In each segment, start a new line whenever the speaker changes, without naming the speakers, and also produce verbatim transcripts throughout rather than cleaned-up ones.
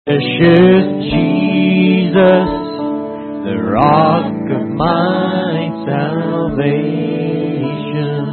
Precious Jesus, the rock of my salvation.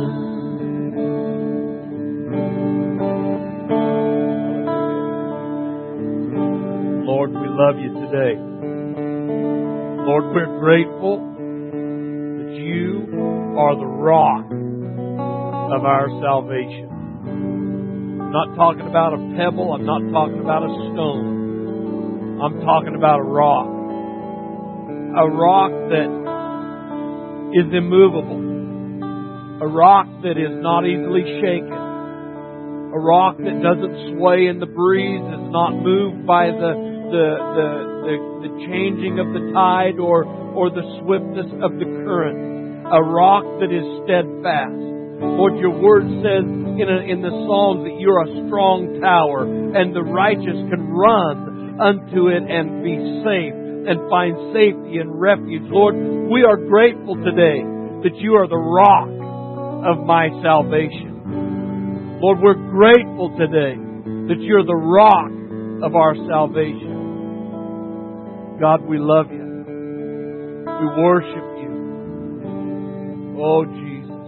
Lord, we love you today. Lord, we're grateful that you are the rock of our salvation. I'm not talking about a pebble. I'm not talking about a stone. I'm talking about a rock. A rock that is immovable. A rock that is not easily shaken. A rock that doesn't sway in the breeze, is not moved by the the the, the, the changing of the tide or, or the swiftness of the current. A rock that is steadfast. Lord, your word says in, a, in the Psalms that you're a strong tower and the righteous can run unto it and be safe and find safety and refuge. Lord, we are grateful today that you are the rock of my salvation. Lord, we're grateful today that you're the rock of our salvation. God, we love you. We worship you. Oh, Jesus.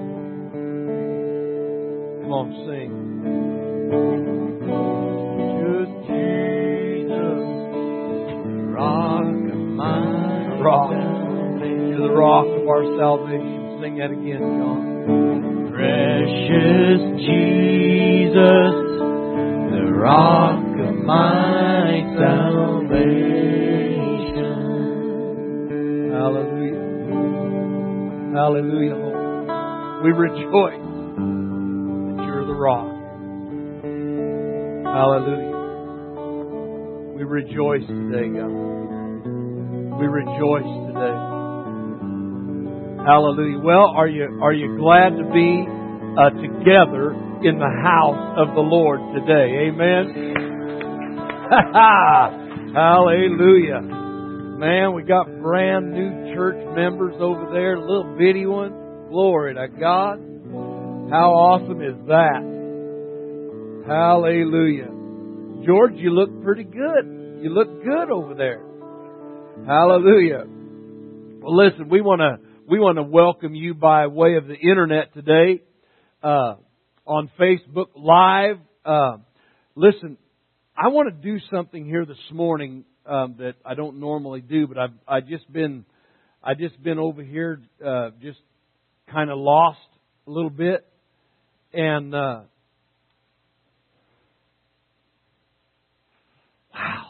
Come on, sing. Just Jesus, rock of my rock. You're the rock of our salvation. Sing that again, John. Precious Jesus, the rock of my salvation. Hallelujah. Hallelujah, Lord. We rejoice that you're the rock. Hallelujah. We rejoice today, God. We rejoice today. Hallelujah. Well, are you are you glad to be uh, together in the house of the Lord today? Amen. Hallelujah. Man, we got brand new church members over there, little bitty one. Glory to God. How awesome is that? Hallelujah. George, you look pretty good. You look good over there. Hallelujah. Well, listen, we want to we want to welcome you by way of the internet today, uh, on Facebook Live. Uh, listen, I want to do something here this morning um, that I don't normally do, but I've I just been I just been over here, uh, just kind of lost a little bit, and. Uh, Wow.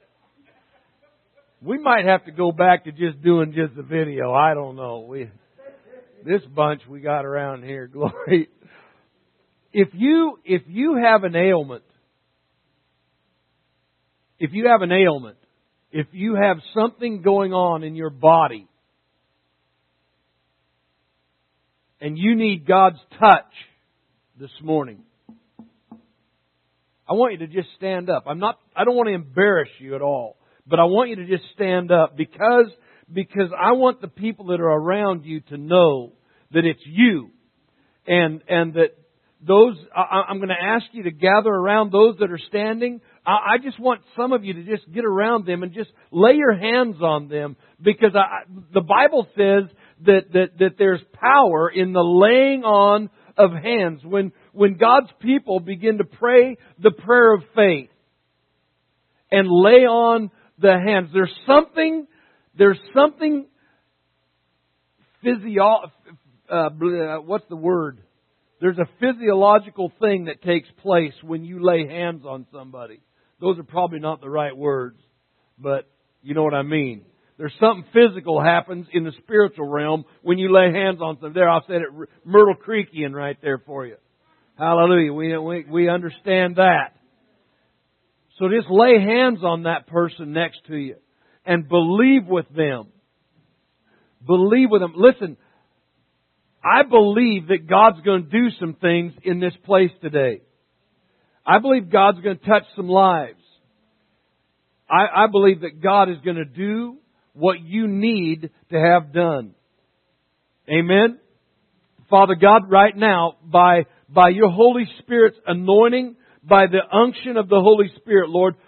We might have to go back to just doing just the video. I don't know. We this bunch we got around here, glory. If you if you have an ailment, if you have an ailment, if you have something going on in your body and you need God's touch this morning, I want you to just stand up. I'm not, I don't want to embarrass you at all, but I want you to just stand up because, because I want the people that are around you to know that it's you. And, and that those, I, I'm going to ask you to gather around those that are standing. I, I just want some of you to just get around them and just lay your hands on them, because I, the Bible says that, that, that there's power in the laying on of hands. When, when God's people begin to pray the prayer of faith and lay on the hands, there's something, there's something physio, uh, what's the word? There's a physiological thing that takes place when you lay hands on somebody. Those are probably not the right words, but you know what I mean. There's something physical happens in the spiritual realm when you lay hands on them. There, I said it, Myrtle Creekian right there for you. Hallelujah. We, we, we understand that. So just lay hands on that person next to you and believe with them. Believe with them. Listen, I believe that God's going to do some things in this place today. I believe God's going to touch some lives. I, I believe that God is going to do what you need to have done. Amen? Father God, right now, by, by your Holy Spirit's anointing, by the unction of the Holy Spirit, Lord,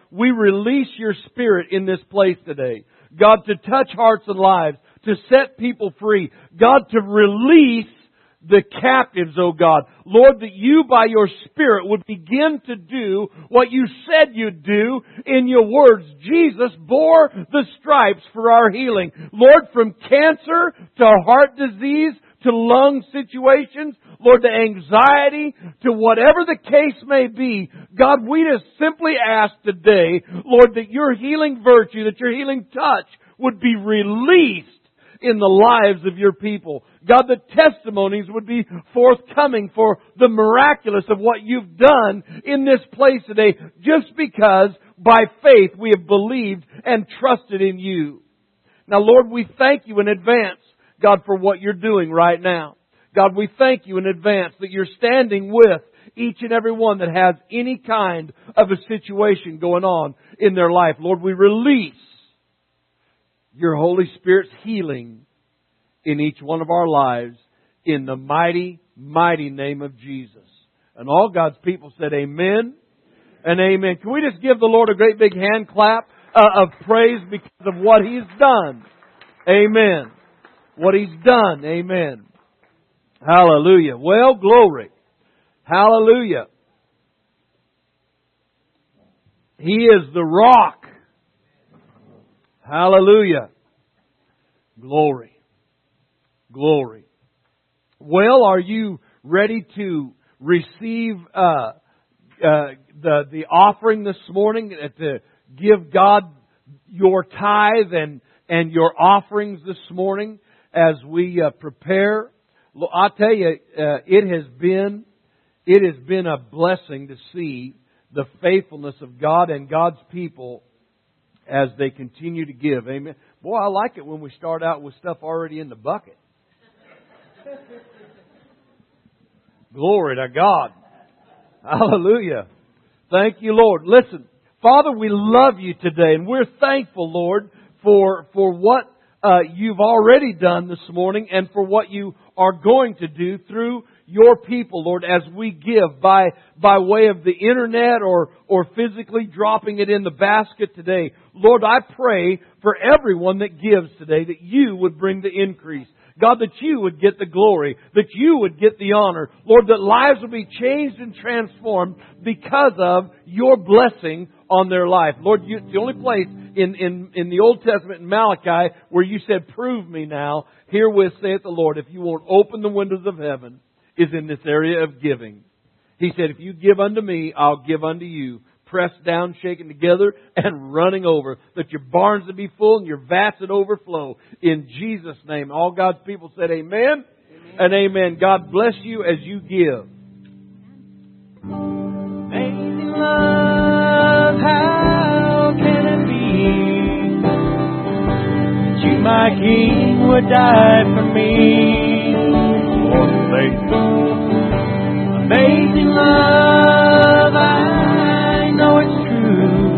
we release Your Spirit in this place today. God, to touch hearts and lives, to set people free. God, to release the captives, oh God. Lord, that You by Your Spirit would begin to do what You said You'd do in Your words. Jesus bore the stripes for our healing. Lord, from cancer to heart disease to lung situations, Lord, to anxiety, to whatever the case may be, God, we just simply ask today, Lord, that Your healing virtue, that Your healing touch would be released in the lives of Your people. God, the testimonies would be forthcoming for the miraculous of what You've done in this place today, just because by faith we have believed and trusted in You. Now, Lord, we thank You in advance, God, for what You're doing right now. God, we thank You in advance that You're standing with each and every one that has any kind of a situation going on in their life. Lord, we release Your Holy Spirit's healing in each one of our lives in the mighty, mighty name of Jesus. And all God's people said amen and amen. Can we just give the Lord a great big hand clap uh, of praise because of what He's done? Amen. What He's done. Amen. Hallelujah. Well, glory. Hallelujah. He is the rock. Hallelujah. Glory. Glory. Well, are you ready to receive uh, uh, the the offering this morning, to give God your tithe and and your offerings this morning as we uh, prepare? I tell you, uh, it has been it has been a blessing to see the faithfulness of God and God's people as they continue to give. Amen. Boy, I like it when we start out with stuff already in the bucket. Glory to God. Hallelujah. Thank You, Lord. Listen, Father, we love You today, and we're thankful, Lord, for for what uh, You've already done this morning and for what You are going to do through Your people, Lord, as we give by by way of the internet or or physically dropping it in the basket today. Lord, I pray for everyone that gives today that You would bring the increase. God, that You would get the glory, that You would get the honor. Lord, that lives will be changed and transformed because of Your blessing on their life. Lord, you, the only place in, in, in the Old Testament in Malachi where You said, prove Me now, herewith saith the Lord, if You won't open the windows of heaven, is in this area of giving. He said, if you give unto Me, I'll give unto you. Pressed down, shaken together, and running over. That your barns would be full and your vats would overflow. In Jesus' name. All God's people said amen, amen. And amen. God bless you as you give. Amazing love, how can it be that You, my King, would die for me? Lord, faithful. Amazing love, I know it's true.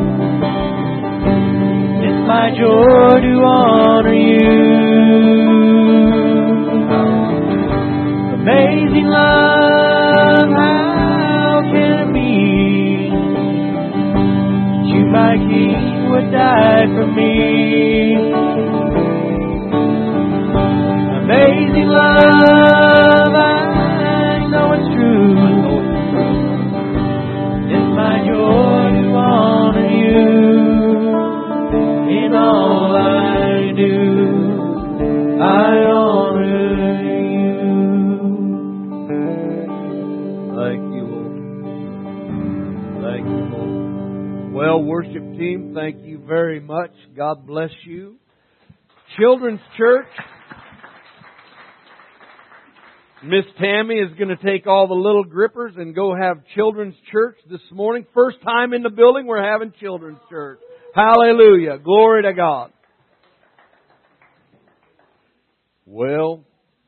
It's my joy to honor You. Amazing love, how can it be that You, my King, would die for me? Amazing love, I know it's true. It's my joy to honor You. In all I do, I honor You. Thank You, Lord. Thank You, Lord. Well, worship team, thank you very much. God bless you. Children's Church, Miss Tammy is going to take all the little grippers and go have children's church this morning. First time in the building, we're having children's church. Hallelujah. Glory to God. Well,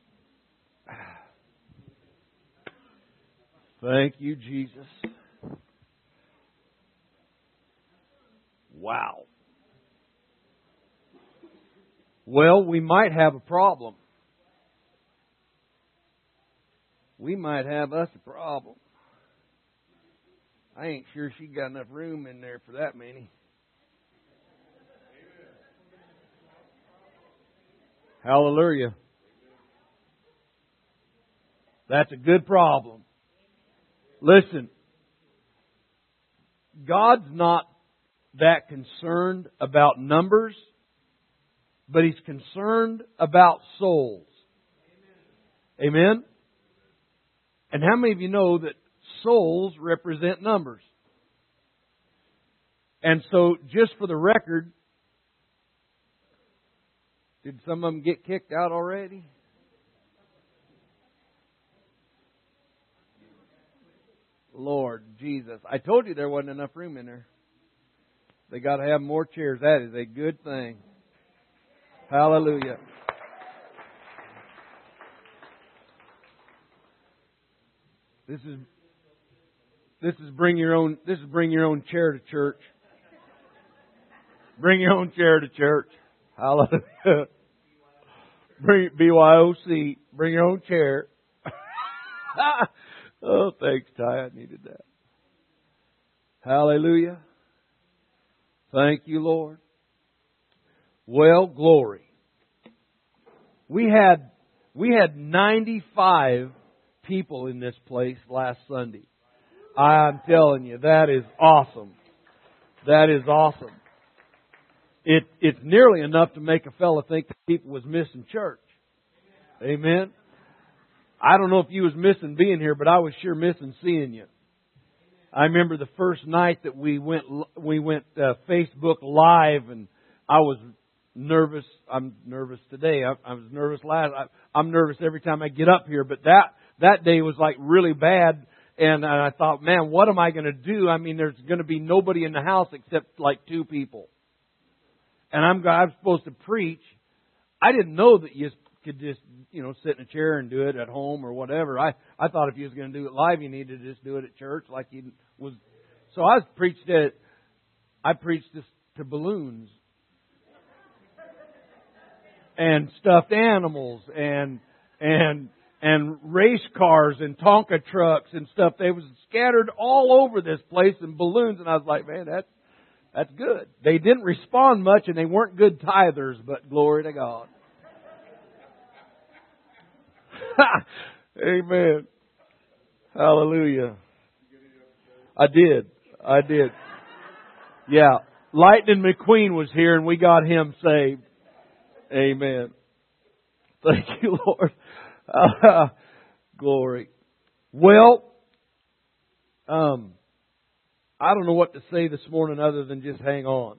thank You, Jesus. Wow. Well, we might have a problem. We might have us a problem.
I ain't sure she got enough room in there for that many.
Hallelujah. That's a good problem. Listen, God's not that concerned about numbers, but He's concerned about souls. Amen? And how many of you know that souls represent numbers? And so, just for the record, did some of them get kicked out already? Lord Jesus. I told you there wasn't enough room in there. They got to have more chairs. That is a good thing. Hallelujah. This is this is bring your own this is bring your own chair to church. Bring your own chair to church. Hallelujah. Bring B Y O C. Bring your own chair. Oh, thanks, Ty. I needed that. Hallelujah. Thank you, Lord. Well, glory. We had we had ninety-five people in this place last Sunday. I'm telling you, that is awesome. That is awesome. It it's nearly enough to make a fella think that people was missing church. Amen. I don't know if you was missing being here, but I was sure missing seeing you. I remember the first night that we went we went uh, Facebook Live, and I was nervous. I'm nervous today. I, I was nervous last. I, I'm nervous every time I get up here, but that that day was like really bad. And I thought, man, what am I going to do? I mean, there's going to be nobody in the house except like two people. And I'm I'm supposed to preach. I didn't know that you could just, you know, sit in a chair and do it at home or whatever. I, I thought if you was going to do it live, you needed to just do it at church like you was. So I preached it. I preached this to balloons and stuffed animals and and and race cars and Tonka trucks and stuff. They was scattered all over this place in balloons, and I was like, man, that's that's good. They didn't respond much, and they weren't good tithers, but glory to God. Amen. Hallelujah. I did. I did. Yeah. Lightning McQueen was here, and we got him saved. Amen. Thank you, Lord. Uh, glory. Well, um, I don't know what to say this morning other than just hang on.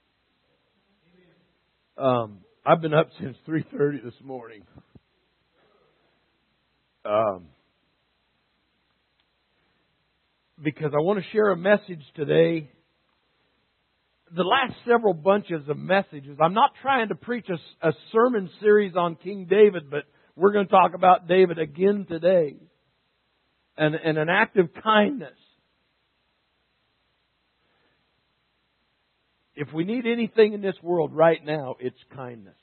Um, I've been up since three thirty this morning. Um, because I want to share a message today. The last several bunches of messages, I'm not trying to preach a, a sermon series on King David, but we're going to talk about David again today. And, and an act of kindness. If we need anything in this world right now, it's kindness.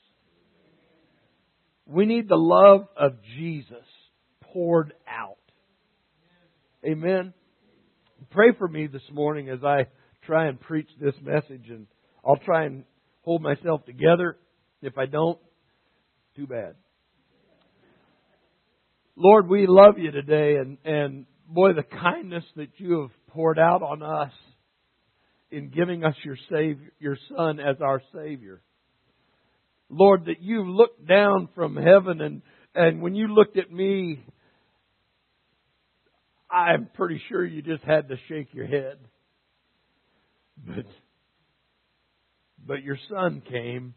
We need the love of Jesus poured out. Amen. Pray for me this morning as I try and preach this message, and I'll try and hold myself together. If I don't, too bad. Lord, we love you today, and, and boy, the kindness that you have poured out on us in giving us your Savior, your Son as our Savior. Lord, that you looked down from heaven, and, and when you looked at me, I'm pretty sure you just had to shake your head. But, but your Son came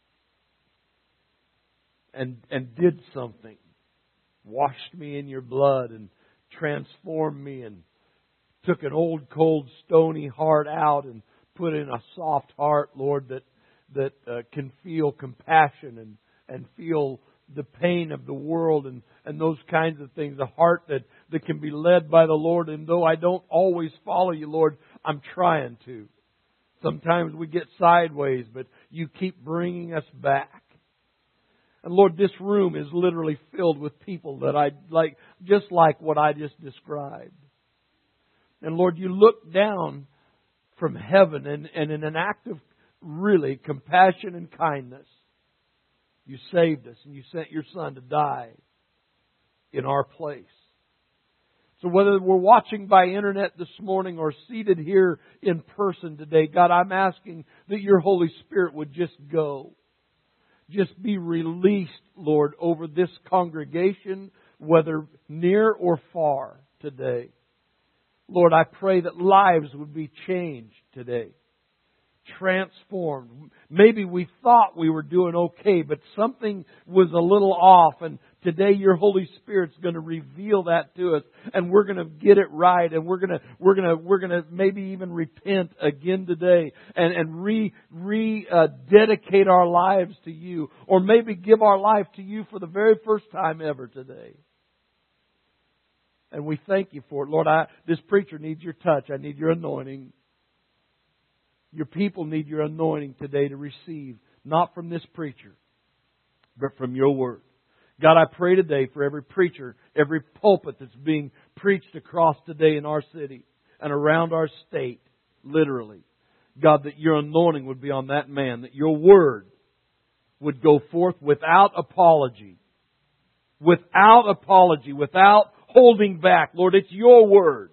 and, and did something. Washed me in your blood and transformed me and took an old, cold, stony heart out and put in a soft heart, Lord, that that uh, can feel compassion and, and feel the pain of the world and, and those kinds of things. A heart that, that can be led by the Lord. And though I don't always follow you, Lord, I'm trying to. Sometimes we get sideways, but you keep bringing us back. And Lord, this room is literally filled with people that I like, just like what I just described. And Lord, you looked down from heaven and, and in an act of really compassion and kindness, you saved us and you sent your Son to die in our place. So whether we're watching by internet this morning or seated here in person today, God, I'm asking that your Holy Spirit would just go. Just be released, Lord, over this congregation, whether near or far today. Lord, I pray that lives would be changed today. Transformed. Maybe we thought we were doing okay, but something was a little off, and today your Holy Spirit's going to reveal that to us, and we're going to get it right, and we're going to we're going to we're going to maybe even repent again today, and and re re uh, dedicate our lives to you, or maybe give our life to you for the very first time ever today. And we thank you for it, Lord. I this preacher needs your touch. I need your anointing. Your people need your anointing today to receive, not from this preacher, but from your word. God, I pray today for every preacher, every pulpit that's being preached across today in our city and around our state, literally. God, that your anointing would be on that man, that your word would go forth without apology. Without apology, without holding back. Lord, it's your word.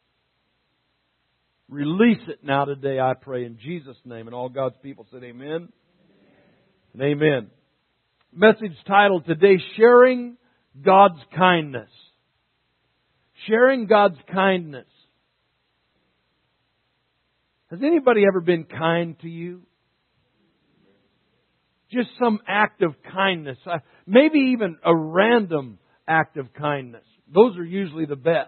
Release it now today, I pray, in Jesus' name. And all God's people said amen and amen. Message titled today, Sharing God's Kindness. Sharing God's kindness. Has anybody ever been kind to you? Just some act of kindness. Maybe even a random act of kindness. Those are usually the best.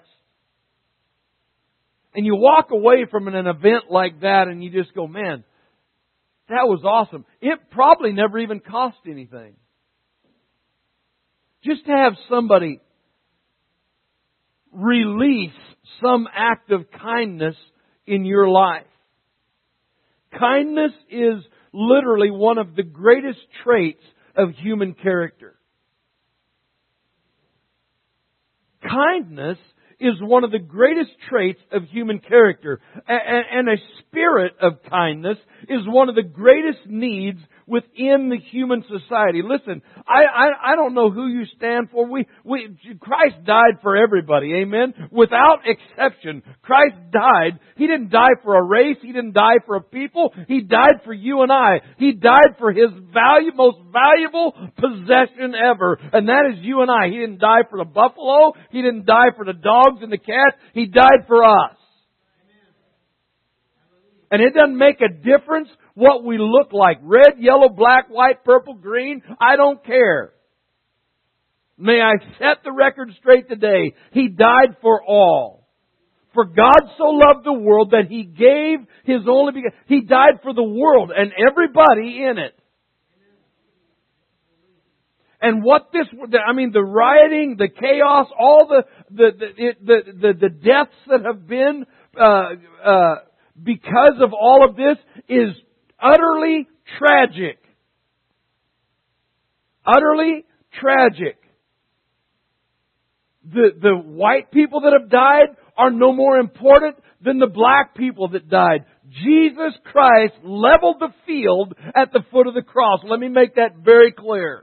And you walk away from an event like that and you just go, man, that was awesome. It probably never even cost anything. Just to have somebody release some act of kindness in your life. Kindness is literally one of the greatest traits of human character. Kindness is one of the greatest traits of human character. And a spirit of kindness is one of the greatest needs within the human society. Listen, I, I, I don't know who you stand for. We, we, Christ died for everybody. Amen? Without exception. Christ died. He didn't die for a race. He didn't die for a people. He died for you and I. He died for His value, most valuable possession ever. And that is you and I. He didn't die for the buffalo. He didn't die for the dogs and the cats. He died for us. And it doesn't make a difference what we look like. Red, yellow, black, white, purple, green. I don't care. May I set the record straight today. He died for all. For God so loved the world that He gave His only begotten. He died for the world and everybody in it. And what this, I mean, the rioting, the chaos, all the the the the, the, the deaths that have been uh, uh, because of all of this is utterly tragic. Utterly tragic. The, the white people that have died are no more important than the black people that died. Jesus Christ leveled the field at the foot of the cross. Let me make that very clear.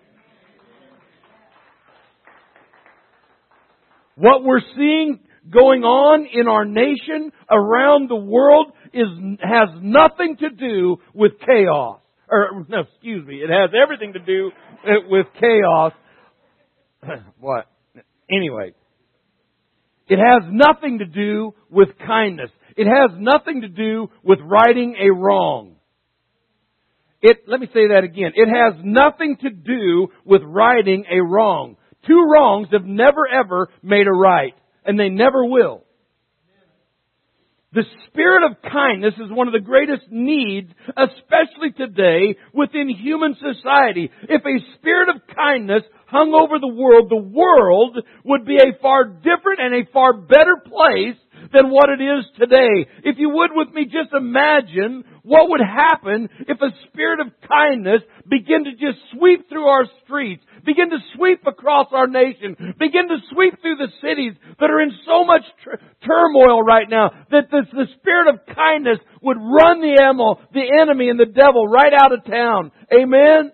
What we're seeing going on in our nation, around the world, is has nothing to do with chaos. Or, no, excuse me, it has everything to do with chaos. What? Anyway, it has nothing to do with kindness. It has nothing to do with righting a wrong. It, let me say that again. It has nothing to do with righting a wrong. Two wrongs have never ever made a right. And they never will. The spirit of kindness is one of the greatest needs, especially today, within human society. If a spirit of kindness hung over the world, the world would be a far different and a far better place than what it is today. If you would with me, just imagine what would happen if a spirit of kindness began to just sweep through our streets, begin to sweep across our nation, begin to sweep through the cities that are in so much tr- turmoil right now, that the, the spirit of kindness would run the, emo, the enemy and the devil right out of town. Amen?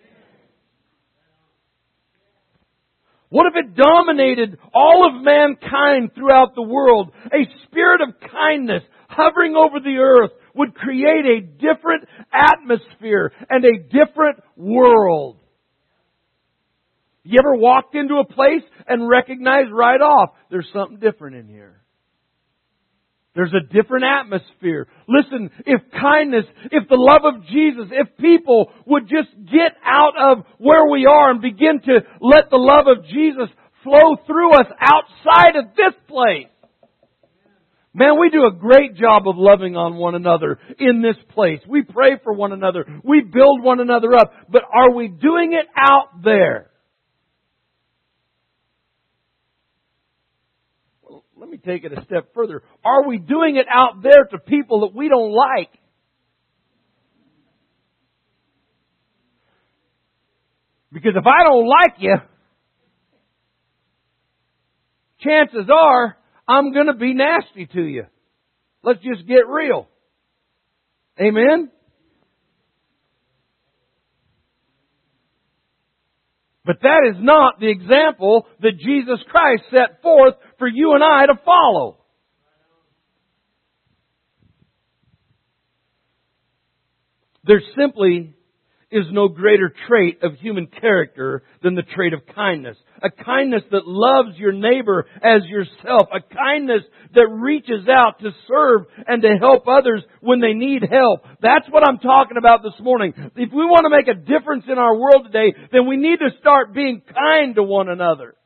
What if it dominated all of mankind throughout the world? A spirit of kindness hovering over the earth would create a different atmosphere and a different world. You ever walked into a place and recognized right off, there's something different in here? There's a different atmosphere. Listen, if kindness, if the love of Jesus, if people would just get out of where we are and begin to let the love of Jesus flow through us outside of this place. Man, we do a great job of loving on one another in this place. We pray for one another. We build one another up. But are we doing it out there? Let me take it a step further. Are we doing it out there to people that we don't like? Because if I don't like you, chances are I'm going to be nasty to you. Let's just get real. Amen? But that is not the example that Jesus Christ set forth for you and I to follow. There simply is no greater trait of human character than the trait of kindness. A kindness that loves your neighbor as yourself. A kindness that reaches out to serve and to help others when they need help. That's what I'm talking about this morning. If we want to make a difference in our world today, then we need to start being kind to one another.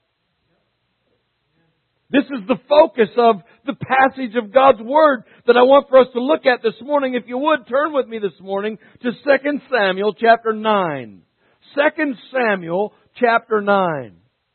This is the focus of the passage of God's Word that I want for us to look at this morning. If you would, turn with me this morning to Second Samuel chapter nine. Second Samuel chapter nine.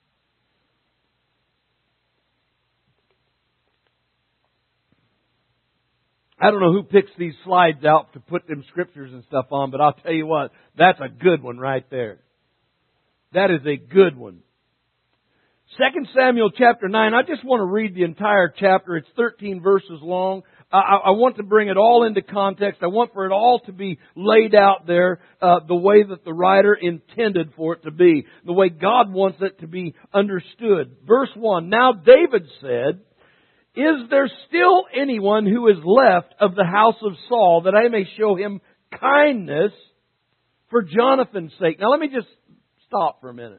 I don't know who picks these slides out to put them scriptures and stuff on, but I'll tell you what, that's a good one right there. That is a good one. Second Samuel chapter nine, I just want to read the entire chapter. It's thirteen verses long. I, I want to bring it all into context. I want for it all to be laid out there uh, the way that the writer intended for it to be. The way God wants it to be understood. Verse one, now David said, is there still anyone who is left of the house of Saul that I may show him kindness for Jonathan's sake? Now let me just stop for a minute.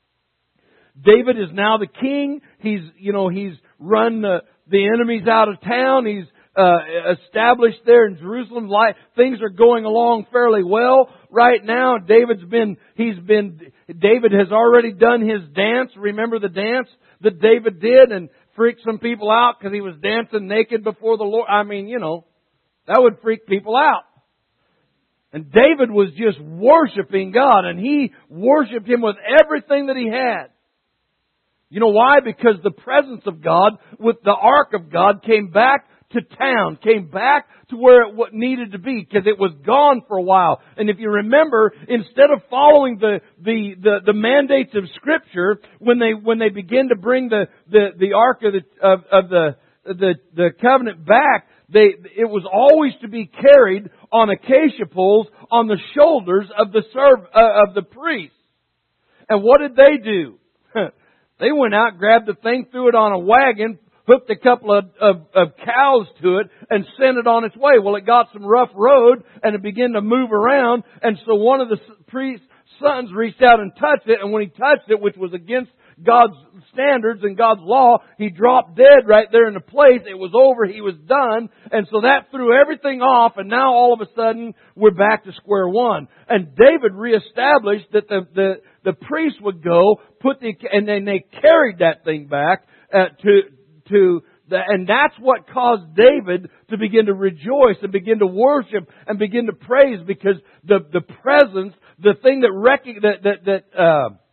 David is now the king. He's, you know, he's run the, the enemies out of town. He's uh, established there in Jerusalem. Life, things are going along fairly well right now. David's been, he's been, David has already done his dance. Remember the dance that David did and freaked some people out because he was dancing naked before the Lord. I mean, you know, that would freak people out. And David was just worshiping God, and he worshiped Him with everything that he had. You know why? Because the presence of God with the ark of God came back to town, came back to where it needed to be, because it was gone for a while. And if you remember, instead of following the the the, the mandates of Scripture, when they when they begin to bring the the, the ark of the of, of the the the covenant back, they it was always to be carried on acacia poles on the shoulders of the serv uh, of the priests. And what did they do? They went out, grabbed the thing, threw it on a wagon, hooked a couple of, of, of cows to it, and sent it on its way. Well, it got some rough road, and it began to move around. And so one of the priest's sons reached out and touched it. And when he touched it, which was against God's standards and God's law, he dropped dead right there in the place. It was over. He was done. And so that threw everything off. And now all of a sudden, we're back to square one. And David reestablished that the, the, the priest would go, put the, and then they carried that thing back uh, to, to, the, and that's what caused David to begin to rejoice and begin to worship and begin to praise, because the, the presence, the thing that, rec- that, that, that, uh,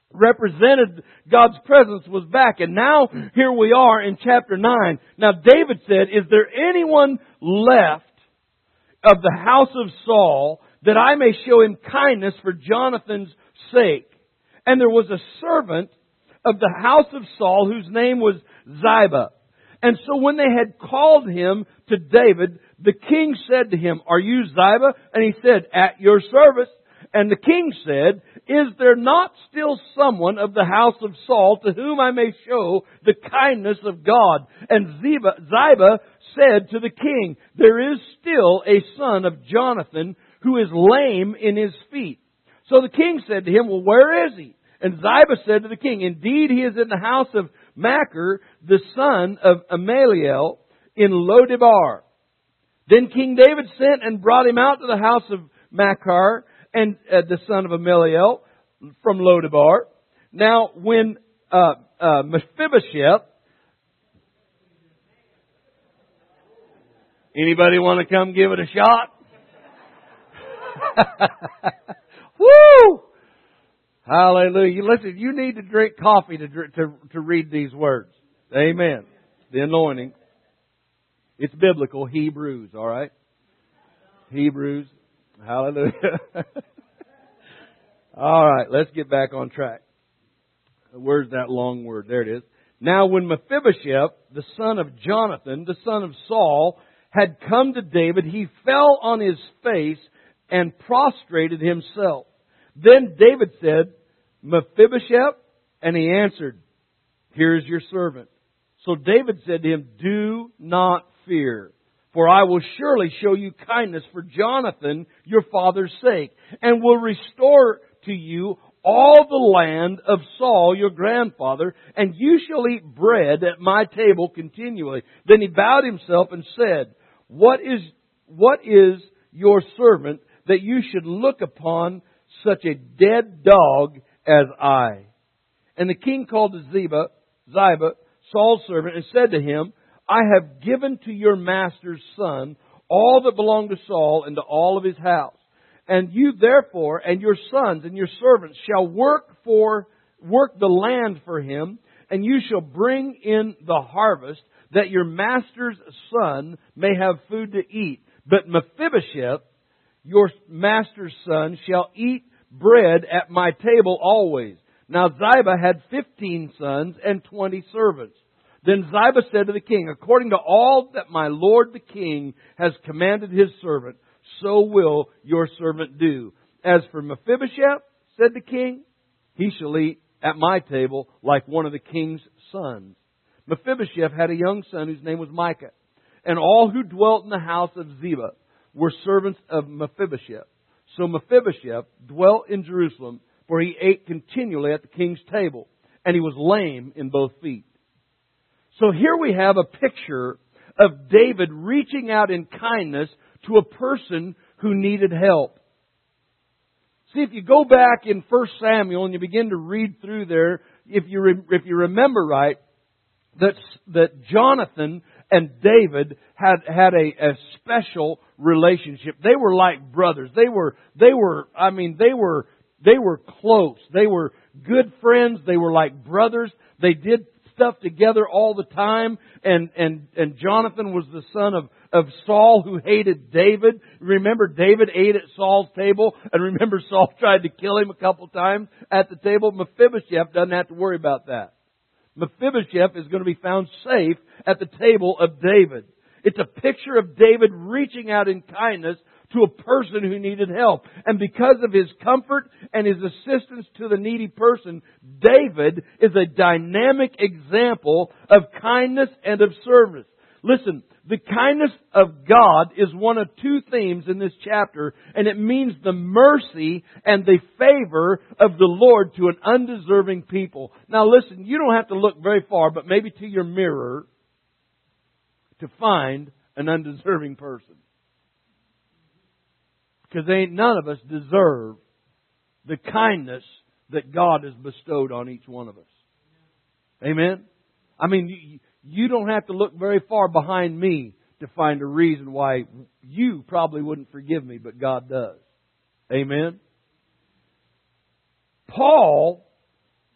represented God's presence was back. And now here we are in chapter nine. Now David said, is there anyone left of the house of Saul that I may show him kindness for Jonathan's sake? And there was a servant of the house of Saul whose name was Ziba. And so when they had called him to David, the king said to him, are you Ziba? And he said, at your service. And the king said, is there not still someone of the house of Saul to whom I may show the kindness of God? And Ziba, Ziba said to the king, there is still a son of Jonathan who is lame in his feet. So the king said to him, well, where is he? And Ziba said to the king, indeed he is in the house of Machir, the son of Amaleel, in Lodebar. Then King David sent and brought him out to the house of Machir, and uh, the son of Amaleel from Lodebar. Now, when uh, uh, Mephibosheth, anybody want to come give it a shot? Woo! Hallelujah! Listen, you need to drink coffee to to to read these words. Amen. The anointing. It's biblical. Hebrews. All right. Hebrews. Hallelujah. All right, let's get back on track. Where's that long word? There it is. Now when Mephibosheth, the son of Jonathan, the son of Saul, had come to David, he fell on his face and prostrated himself. Then David said, Mephibosheth, and he answered, here is your servant. So David said to him, do not fear. For I will surely show you kindness for Jonathan, your father's sake, and will restore to you all the land of Saul, your grandfather, and you shall eat bread at my table continually. Then he bowed himself and said, What is, what is your servant that you should look upon such a dead dog as I? And the king called to Ziba, Ziba, Saul's servant, and said to him, I have given to your master's son all that belonged to Saul and to all of his house. And you therefore and your sons and your servants shall work for work the land for him, and you shall bring in the harvest, that your master's son may have food to eat. But Mephibosheth, your master's son, shall eat bread at my table always. Now Ziba had fifteen sons and twenty servants. Then Ziba said to the king, according to all that my lord the king has commanded his servant, so will your servant do. As for Mephibosheth, said the king, he shall eat at my table like one of the king's sons. Mephibosheth had a young son whose name was Micah, and all who dwelt in the house of Ziba were servants of Mephibosheth. So Mephibosheth dwelt in Jerusalem, for he ate continually at the king's table, and he was lame in both feet. So here we have a picture of David reaching out in kindness to a person who needed help. See, if you go back in First Samuel and you begin to read through there, if you re- if you remember right, that that Jonathan and David had had a, a special relationship. They were like brothers. They were they were I mean they were they were close. They were good friends. They were like brothers. They did stuff together all the time. And and and Jonathan was the son of of Saul, who hated David. Remember, David ate at Saul's table, and remember, Saul tried to kill him a couple times at the table. Mephibosheth doesn't have to worry about that. Mephibosheth is going to be found safe at the table of David. It's a picture of David reaching out in kindness to a person who needed help. And because of his comfort and his assistance to the needy person, David is a dynamic example of kindness and of service. Listen, the kindness of God is one of two themes in this chapter, and it means the mercy and the favor of the Lord to an undeserving people. Now listen, you don't have to look very far, but maybe to your mirror to find an undeserving person. Because ain't none of us deserve the kindness that God has bestowed on each one of us. Amen? I mean, you, you don't have to look very far behind me to find a reason why you probably wouldn't forgive me, but God does. Amen? Paul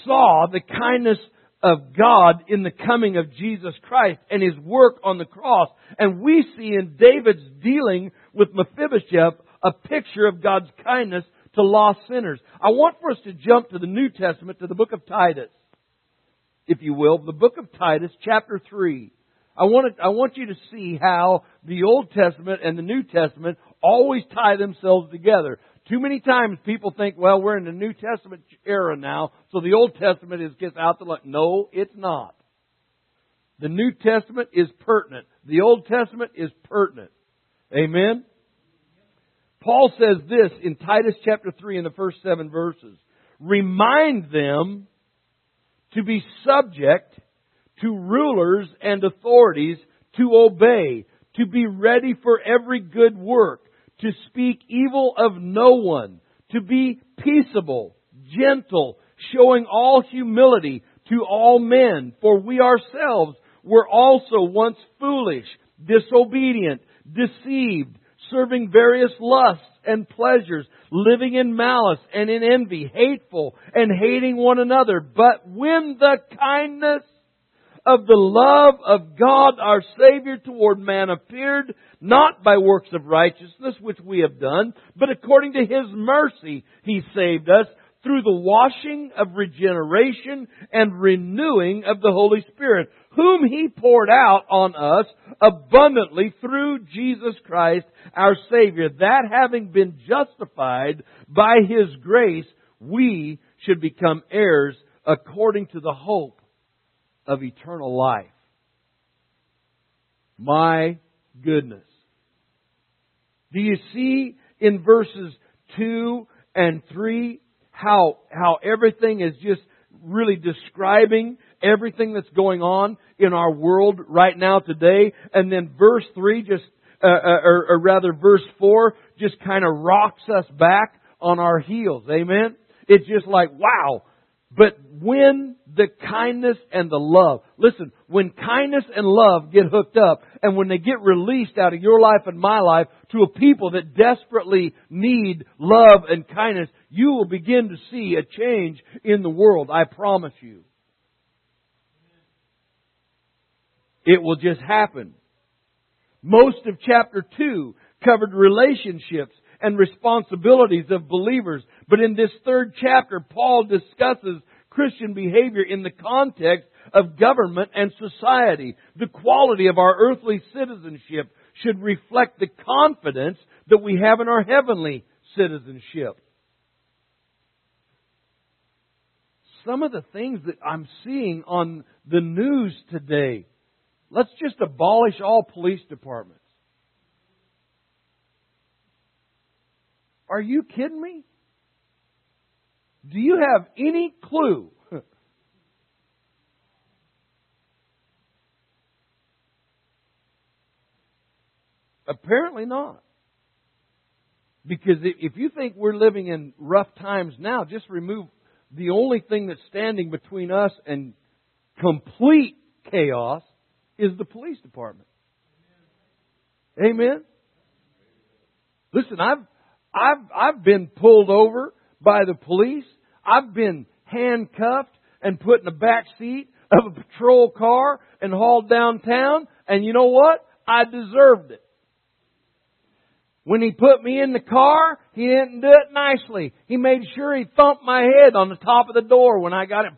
saw the kindness of God in the coming of Jesus Christ and His work on the cross. And we see in David's dealing with Mephibosheth a picture of God's kindness to lost sinners. I want for us to jump to the New Testament, to the book of Titus, if you will. The book of Titus, chapter three. I want, to, I want you to see how the Old Testament and the New Testament always tie themselves together. Too many times people think, well, we're in the New Testament era now, so the Old Testament is gets out the light. No, it's not. The New Testament is pertinent. The Old Testament is pertinent. Amen? Paul says this in Titus chapter three in the first seven verses. Remind them to be subject to rulers and authorities, to obey, to be ready for every good work, to speak evil of no one, to be peaceable, gentle, showing all humility to all men. For we ourselves were also once foolish, disobedient, deceived, serving various lusts and pleasures, living in malice and in envy, hateful and hating one another. But when the kindness of the love of God our Savior toward man appeared, not by works of righteousness which we have done, but according to His mercy He saved us through the washing of regeneration and renewing of the Holy Spirit, whom He poured out on us abundantly through Jesus Christ our Savior, that having been justified by His grace, we should become heirs according to the hope of eternal life. My goodness. Do you see in verses two and three how, how everything is just really describing everything that's going on in our world right now today? And then verse three just, uh, or, or rather verse four just kind of rocks us back on our heels. Amen? It's just like, wow. But when the kindness and the love, listen, when kindness and love get hooked up and when they get released out of your life and my life to a people that desperately need love and kindness, you will begin to see a change in the world. I promise you. It will just happen. Most of chapter two covered relationships and responsibilities of believers. But in this third chapter, Paul discusses Christian behavior in the context of government and society. The quality of our earthly citizenship should reflect the confidence that we have in our heavenly citizenship. Some of the things that I'm seeing on the news today. Let's just abolish all police departments. Are you kidding me? Do you have any clue? Apparently not. Because if you think we're living in rough times now, just remove the only thing that's standing between us and complete chaos is the police department. Amen? Listen, I've I've I've been pulled over by the police. I've been handcuffed and put in the back seat of a patrol car and hauled downtown. And you know what? I deserved it. When he put me in the car, he didn't do it nicely. He made sure he thumped my head on the top of the door when I got it.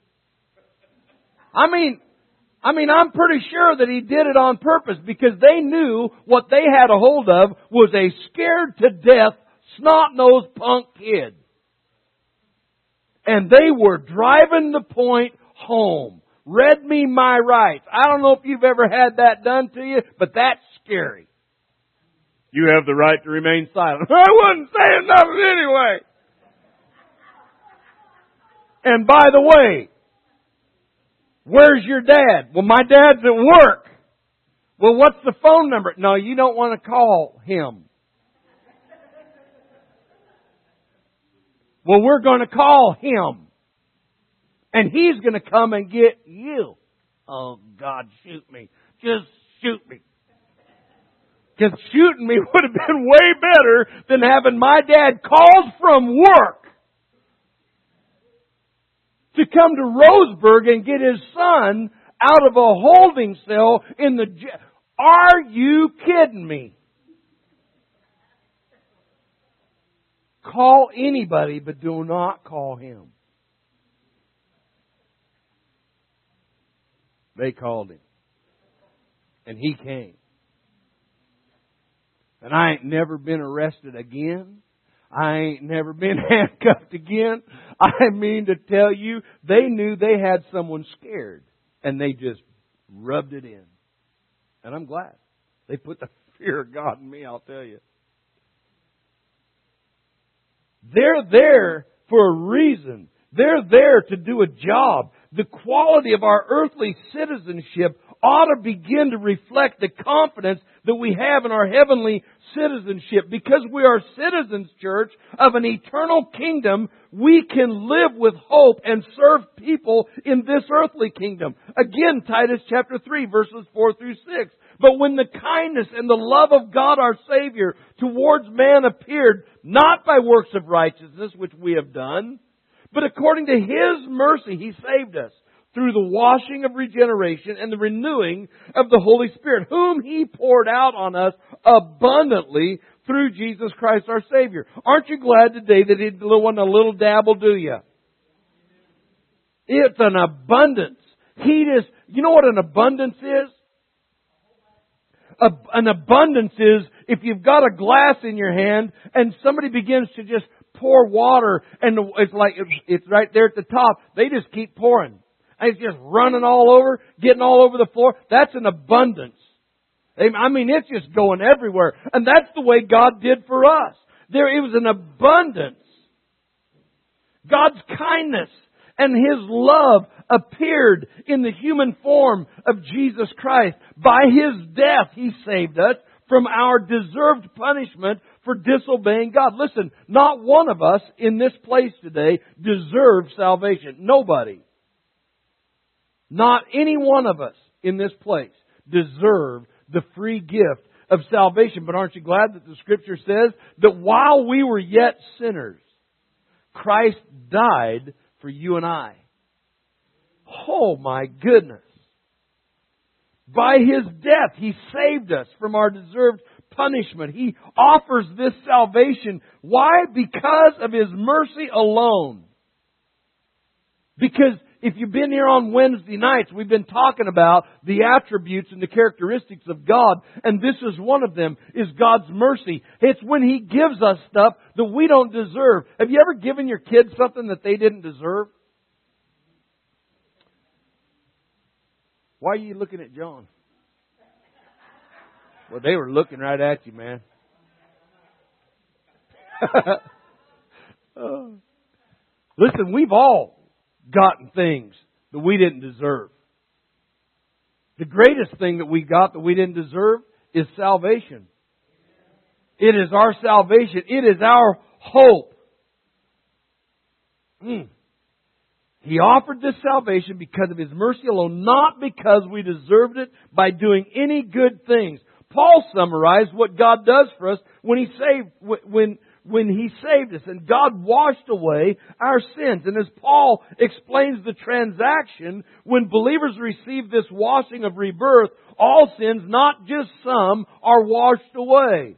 I mean, I mean, I'm pretty sure that he did it on purpose because they knew what they had a hold of was a scared to death, snot-nosed punk kid. And they were driving the point home. Read me my rights. I don't know if you've ever had that done to you, but that's scary. You have the right to remain silent. I wasn't saying nothing anyway. And by the way, where's your dad? Well, my dad's at work. Well, what's the phone number? No, you don't want to call him. Well, we're going to call him. And he's going to come and get you. Oh, God, shoot me. Just shoot me. Because shooting me would have been way better than having my dad called from work to come to Roseburg and get his son out of a holding cell in the jail. Are you kidding me? Call anybody, but do not call him. They called him. And he came. And I ain't never been arrested again. I ain't never been handcuffed again. I mean to tell you, they knew they had someone scared. And they just rubbed it in. And I'm glad. They put the fear of God in me, I'll tell you. They're there for a reason. They're there to do a job. The quality of our earthly citizenship ought to begin to reflect the confidence that we have in our heavenly citizenship. Because we are citizens, church, of an eternal kingdom, we can live with hope and serve people in this earthly kingdom. Again, Titus chapter three, verses four through six. But when the kindness and the love of God our Savior towards man appeared, not by works of righteousness which we have done, but according to His mercy He saved us through the washing of regeneration and the renewing of the Holy Spirit, whom He poured out on us abundantly through Jesus Christ our Savior. Aren't you glad today that He wasn't a little dabble, do you? It's an abundance. He just, you know what an abundance is? A, an abundance is if you've got a glass in your hand and somebody begins to just pour water and it's like, it's, it's right there at the top. They just keep pouring. And it's just running all over, getting all over the floor. That's an abundance. I mean, it's just going everywhere. And that's the way God did for us. There, it was an abundance. God's kindness and His love appeared in the human form of Jesus Christ. By His death, He saved us from our deserved punishment for disobeying God. Listen, not one of us in this place today deserves salvation. Nobody. Not any one of us in this place deserve the free gift of salvation. But aren't you glad that the Scripture says that while we were yet sinners, Christ died for you and I? Oh my goodness. By His death, He saved us from our deserved punishment. He offers this salvation. Why? Because of His mercy alone. Because if you've been here on Wednesday nights, we've been talking about the attributes and the characteristics of God. And this is one of them, is God's mercy. It's when He gives us stuff that we don't deserve. Have you ever given your kids something that they didn't deserve? Why are you looking at John? Well, they were looking right at you, man. oh. Listen, we've all gotten things that we didn't deserve. The greatest thing that we got that we didn't deserve is salvation. It is our salvation. It is our hope. Mm. He offered this salvation because of His mercy alone, not because we deserved it by doing any good things. Paul summarized what God does for us when He saved, when, when He saved us. And God washed away our sins. And as Paul explains the transaction, when believers receive this washing of rebirth, all sins, not just some, are washed away.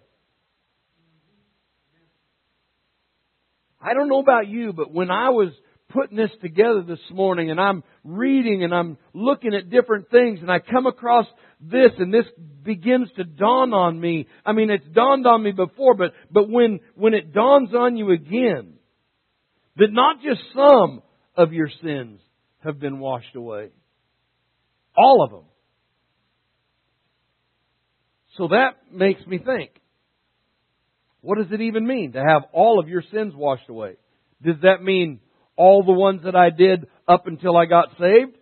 I don't know about you, but when I was putting this together this morning and I'm reading and I'm looking at different things and I come across this and this begins to dawn on me. I mean, it's dawned on me before, but, but when, when it dawns on you again, that not just some of your sins have been washed away. All of them. So that makes me think, what does it even mean to have all of your sins washed away? Does that mean all the ones that I did up until I got saved?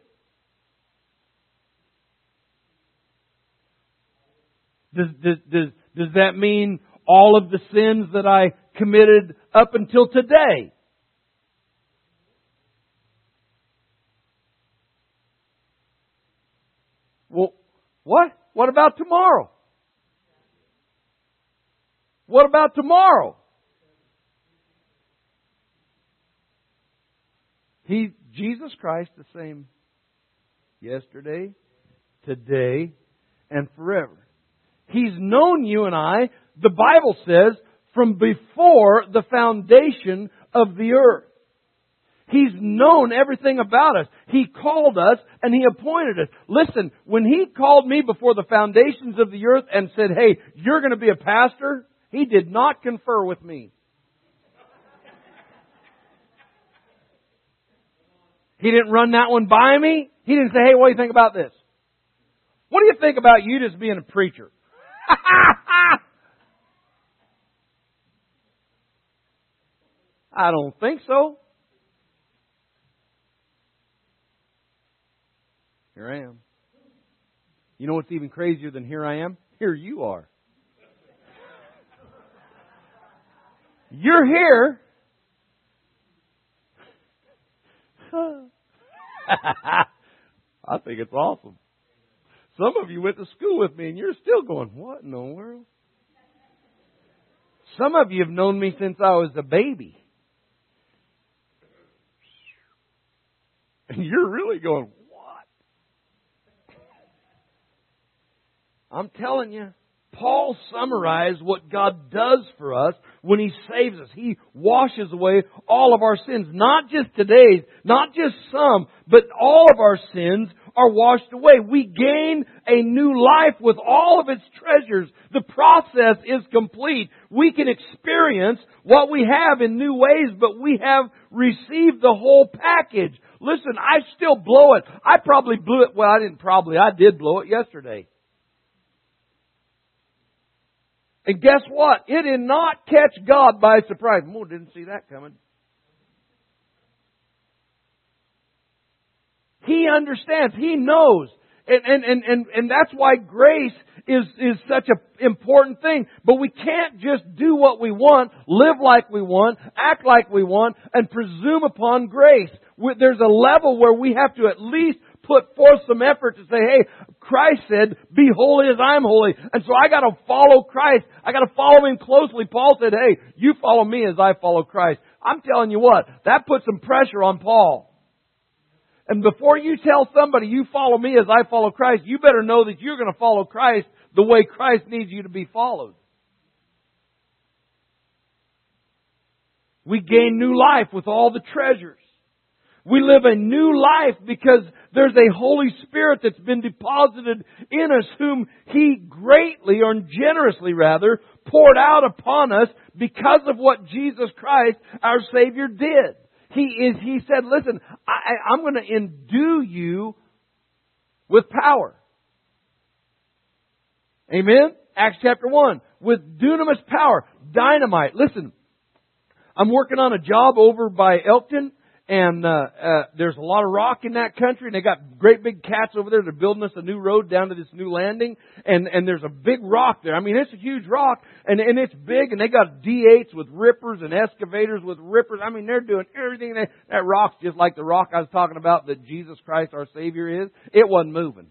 Does, does, does, does that mean all of the sins that I committed up until today? Well, what? What about tomorrow? What about tomorrow? He, Jesus Christ the same yesterday, today, and forever. He's known you and I, the Bible says, from before the foundation of the earth. He's known everything about us. He called us and He appointed us. Listen, when He called me before the foundations of the earth and said, hey, you're going to be a pastor, He did not confer with me. He didn't run that one by me. He didn't say, hey, what do you think about this? What do you think about you just being a preacher? I don't think so. Here I am. You know what's even crazier than here I am? Here you are. You're here. I think it's awesome. Some of you went to school with me and you're still going, what in the world? Some of you have known me since I was a baby. And you're really going, what? I'm telling you, Paul summarized what God does for us when He saves us. He washes away all of our sins. Not just today's, not just some, but all of our sins are washed away. We gain a new life with all of its treasures. The process is complete. We can experience what we have in new ways, but we have received the whole package. Listen, I still blow it. I probably blew it. Well, I didn't probably. I did blow it yesterday. And guess what? It did not catch God by surprise. Oh, didn't see that coming. He understands. He knows. And, and, and, and, and that's why grace is, is such an important thing. But we can't just do what we want, live like we want, act like we want, and presume upon grace. There's a level where we have to at least put forth some effort to say, hey, Christ said, be holy as I'm holy. And so I got to follow Christ. I got to follow Him closely. Paul said, hey, you follow me as I follow Christ. I'm telling you what, that puts some pressure on Paul. And before you tell somebody you follow me as I follow Christ, you better know that you're going to follow Christ the way Christ needs you to be followed. We gain new life with all the treasures. We live a new life because there's a Holy Spirit that's been deposited in us whom He greatly, or generously rather, poured out upon us because of what Jesus Christ, our Savior, did. He is. He said, listen, I, I'm going to endue you with power. Amen? Acts chapter one. With dunamis power. Dynamite. Listen, I'm working on a job over by Elkton. And uh, uh, there's a lot of rock in that country, and they got great big cats over there. They're building us a new road down to this new landing, and and there's a big rock there. I mean, it's a huge rock, and and it's big, and they got D eights with rippers and excavators with rippers. I mean, they're doing everything. They, that rock's just like the rock I was talking about that Jesus Christ, our Savior, is. It wasn't moving.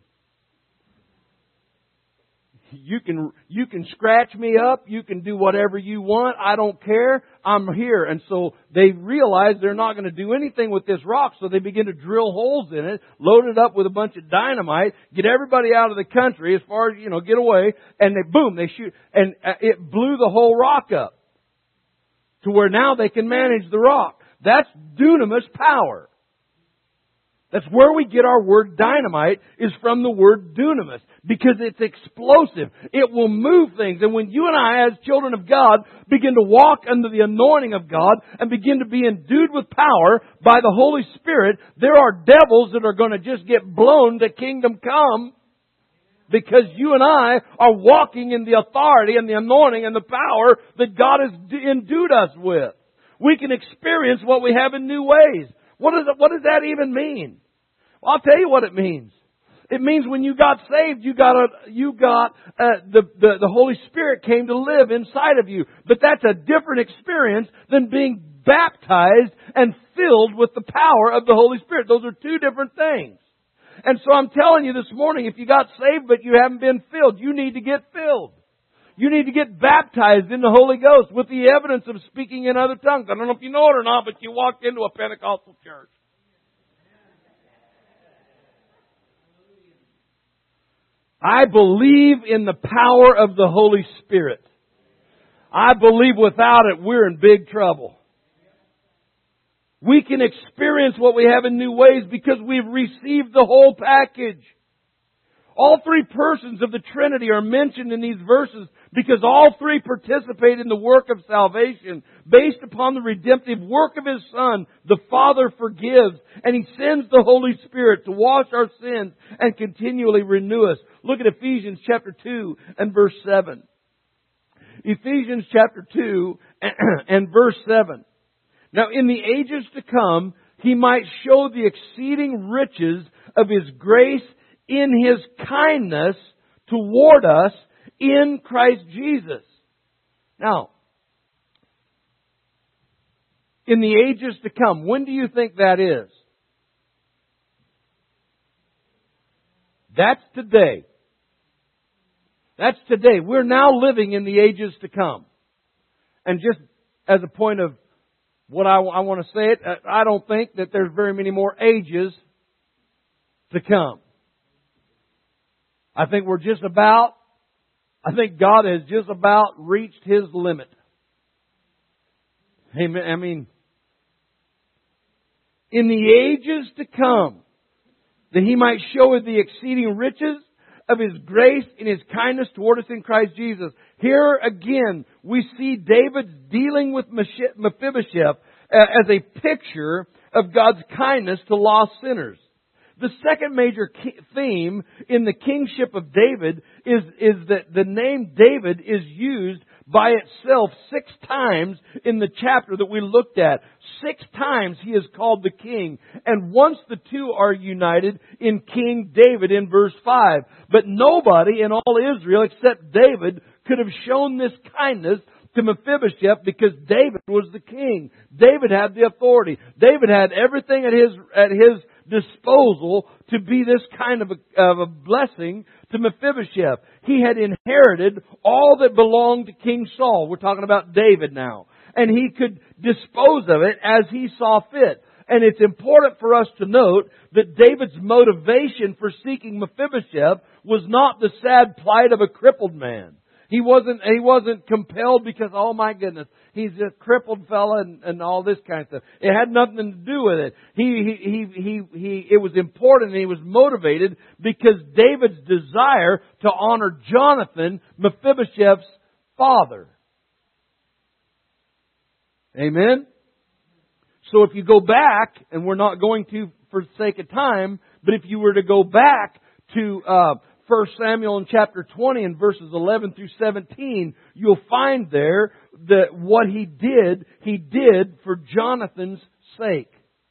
You can you can scratch me up. You can do whatever you want. I don't care. I'm here. And so they realize they're not going to do anything with this rock. So they begin to drill holes in it, load it up with a bunch of dynamite, get everybody out of the country as far as, you know, get away. And they, boom, they shoot. And it blew the whole rock up to where now they can manage the rock. That's dunamis power. That's where we get our word dynamite, is from the word dunamis. Because it's explosive. It will move things. And when you and I, as children of God, begin to walk under the anointing of God and begin to be endued with power by the Holy Spirit, there are devils that are going to just get blown to kingdom come. Because you and I are walking in the authority and the anointing and the power that God has endued us with. We can experience what we have in new ways. What does, what does that even mean? Well, I'll tell you what it means. It means when you got saved, you got a, you got uh, the, the the Holy Spirit came to live inside of you. But that's a different experience than being baptized and filled with the power of the Holy Spirit. Those are two different things. And so I'm telling you this morning, if you got saved but you haven't been filled, you need to get filled. You need to get baptized in the Holy Ghost with the evidence of speaking in other tongues. I don't know if you know it or not, but you walked into a Pentecostal church. I believe in the power of the Holy Spirit. I believe without it, we're in big trouble. We can experience what we have in new ways because we've received the whole package. All three persons of the Trinity are mentioned in these verses because all three participate in the work of salvation based upon the redemptive work of His Son. The Father forgives, and He sends the Holy Spirit to wash our sins and continually renew us. Look at Ephesians chapter two and verse seven. Ephesians chapter two and verse seven. Now in the ages to come, He might show the exceeding riches of His grace in His kindness toward us in Christ Jesus. Now, in the ages to come, when do you think that is? That's today. That's today. We're now living in the ages to come. And just as a point of what I, I want to say it, I don't think that there's very many more ages to come. I think we're just about, I think God has just about reached His limit. Amen. I mean, in the ages to come, that He might show the exceeding riches of His grace and His kindness toward us in Christ Jesus. Here again, we see David dealing with Mephibosheth as a picture of God's kindness to lost sinners. The second major theme in the kingship of David is, is that the name David is used by itself six times in the chapter that we looked at. Six times he is called the king. And once the two are united in King David in verse five. But nobody in all Israel except David could have shown this kindness to Mephibosheth because David was the king. David had the authority. David had everything at his, at his disposal to be this kind of a, of a blessing to Mephibosheth. He had inherited all that belonged to King Saul. We're talking about David now. And he could dispose of it as he saw fit. And it's important for us to note that David's motivation for seeking Mephibosheth was not the sad plight of a crippled man. He wasn't, he wasn't compelled because, oh my goodness, he's a crippled fella and, and all this kind of stuff. It had nothing to do with it. He, he, he, he, he, it was important and he was motivated because David's desire to honor Jonathan, Mephibosheth's father. Amen? So if you go back, and we're not going to for the sake of time, but if you were to go back to, uh, First Samuel in chapter twenty and verses eleven through seventeen, you'll find there that what he did, he did for Jonathan's sake.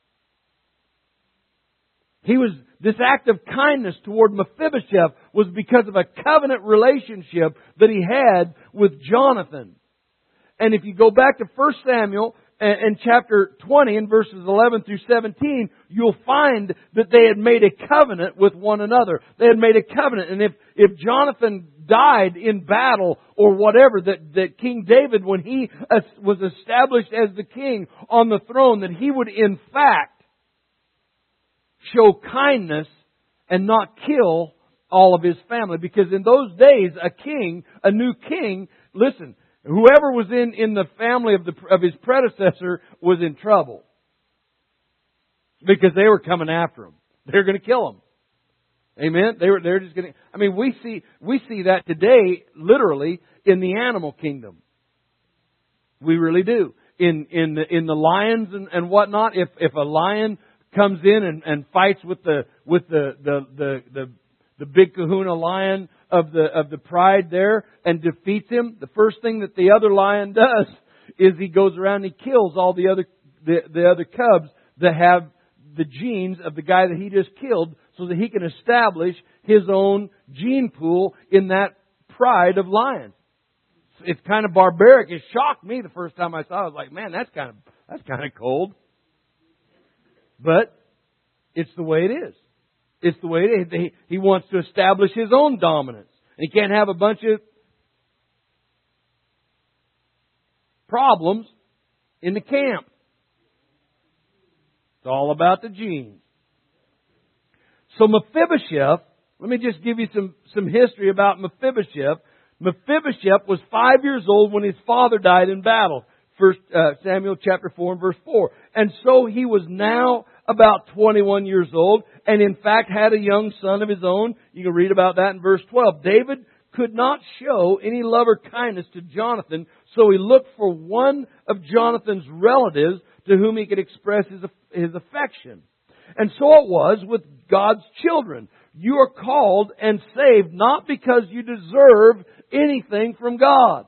He was, this act of kindness toward Mephibosheth was because of a covenant relationship that he had with Jonathan. And if you go back to First Samuel in chapter twenty and verses eleven through seventeen, you'll find that they had made a covenant with one another. They had made a covenant. And if, if Jonathan died in battle or whatever, that, that King David, when he was established as the king on the throne, that he would in fact show kindness and not kill all of his family. Because in those days, a king, a new king, listen, whoever was in, in the family of the of his predecessor was in trouble. Because they were coming after him. They were going to kill him. Amen? They were they're just going to I mean we see we see that today literally in the animal kingdom. We really do. In in the in the lions and, and whatnot, if if a lion comes in and, and fights with the with the the, the, the the big kahuna lion of the of the pride there and defeats him, the first thing that the other lion does is he goes around and he kills all the other the, the other cubs that have the genes of the guy that he just killed, so that he can establish his own gene pool in that pride of lions. It's kind of barbaric. It shocked me the first time I saw it. I was like, man, that's kind of that's kind of cold. But it's the way it is. It's the way it is. He wants to establish his own dominance. He can't have a bunch of problems in the camp. It's all about the genes. So Mephibosheth Let me just give you some, some history about Mephibosheth. Mephibosheth was five years old when his father died in battle. First uh, Samuel chapter four and verse four. And so he was now about twenty-one years old, and in fact had a young son of his own. You can read about that in verse twelve. David could not show any love or kindness to Jonathan, so he looked for one of Jonathan's relatives to whom he could express his, his affection. And so it was with God's children. You are called and saved not because you deserve anything from God.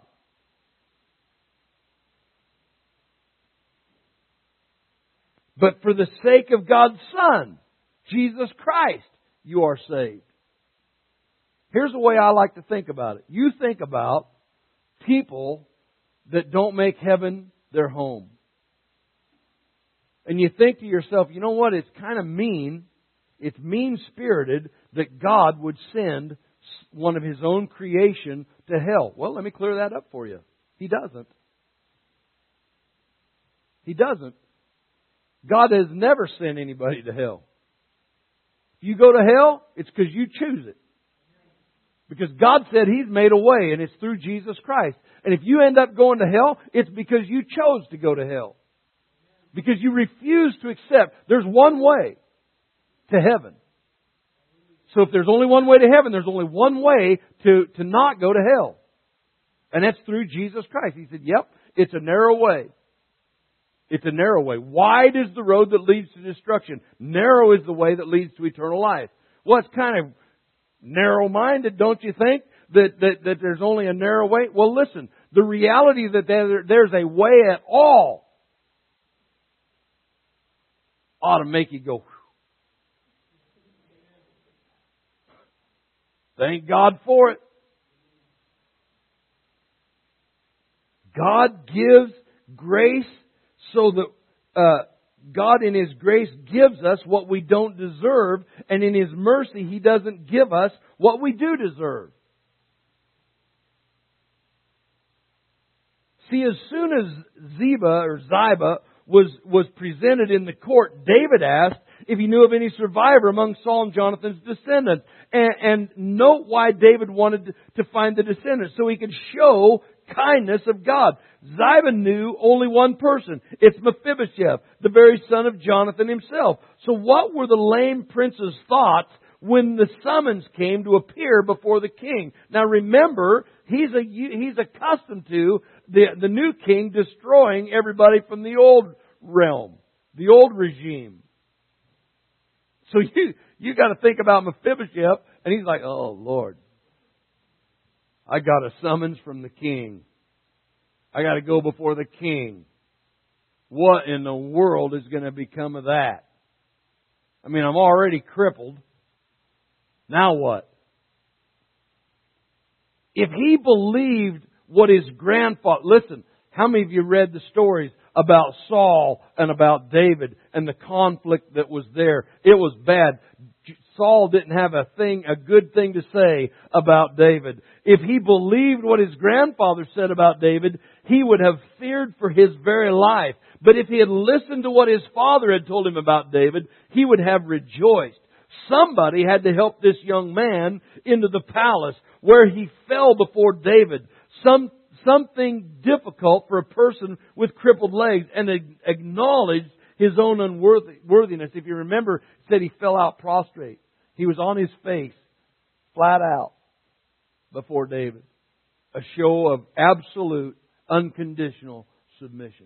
But for the sake of God's Son, Jesus Christ, you are saved. Here's the way I like to think about it. You think about people that don't make heaven their home. And you think to yourself, you know what, it's kind of mean, it's mean-spirited that God would send one of His own creation to hell. Well, let me clear that up for you. He doesn't. He doesn't. God has never sent anybody to hell. If you go to hell, it's because you choose it. Because God said He's made a way, and it's through Jesus Christ. And if you end up going to hell, it's because you chose to go to hell. Because you refuse to accept. There's one way to heaven. So if there's only one way to heaven, there's only one way to, to not go to hell. And that's through Jesus Christ. He said, yep, it's a narrow way. It's a narrow way. Wide is the road that leads to destruction. Narrow is the way that leads to eternal life. Well, it's kind of narrow-minded, don't you think? That, that, that there's only a narrow way? Well, listen. The reality that there, there's a way at all ought to make you go, whew. Thank God for it. God gives grace so that uh, God in His grace gives us what we don't deserve, and in His mercy He doesn't give us what we do deserve. See, as soon as Ziba or Ziba was, was presented in the court, David asked if he knew of any survivor among Saul and Jonathan's descendants. And, and note why David wanted to, to find the descendants, so he could show kindness of God. Ziba knew only one person. It's Mephibosheth, the very son of Jonathan himself. So what were the lame prince's thoughts when the summons came to appear before the king? Now remember, he's a, he's accustomed to the, the new king destroying everybody from the old realm, the old regime. So you, you got to think about Mephibosheth, and he's like, oh Lord, I got a summons from the king. I got to go before the king. What in the world is going to become of that? I mean, I'm already crippled. Now what? If he believed what his grandfather... Listen, how many of you read the stories about Saul and about David and the conflict that was there? It was bad. Saul didn't have a thing, a good thing to say about David. If he believed what his grandfather said about David, he would have feared for his very life. But if he had listened to what his father had told him about David, he would have rejoiced. Somebody had to help this young man into the palace where he fell before David. Some, something difficult for a person with crippled legs, and acknowledged his own unworthiness. If you remember, it said he fell out prostrate. He was on his face, flat out, before David. A show of absolute, unconditional submission.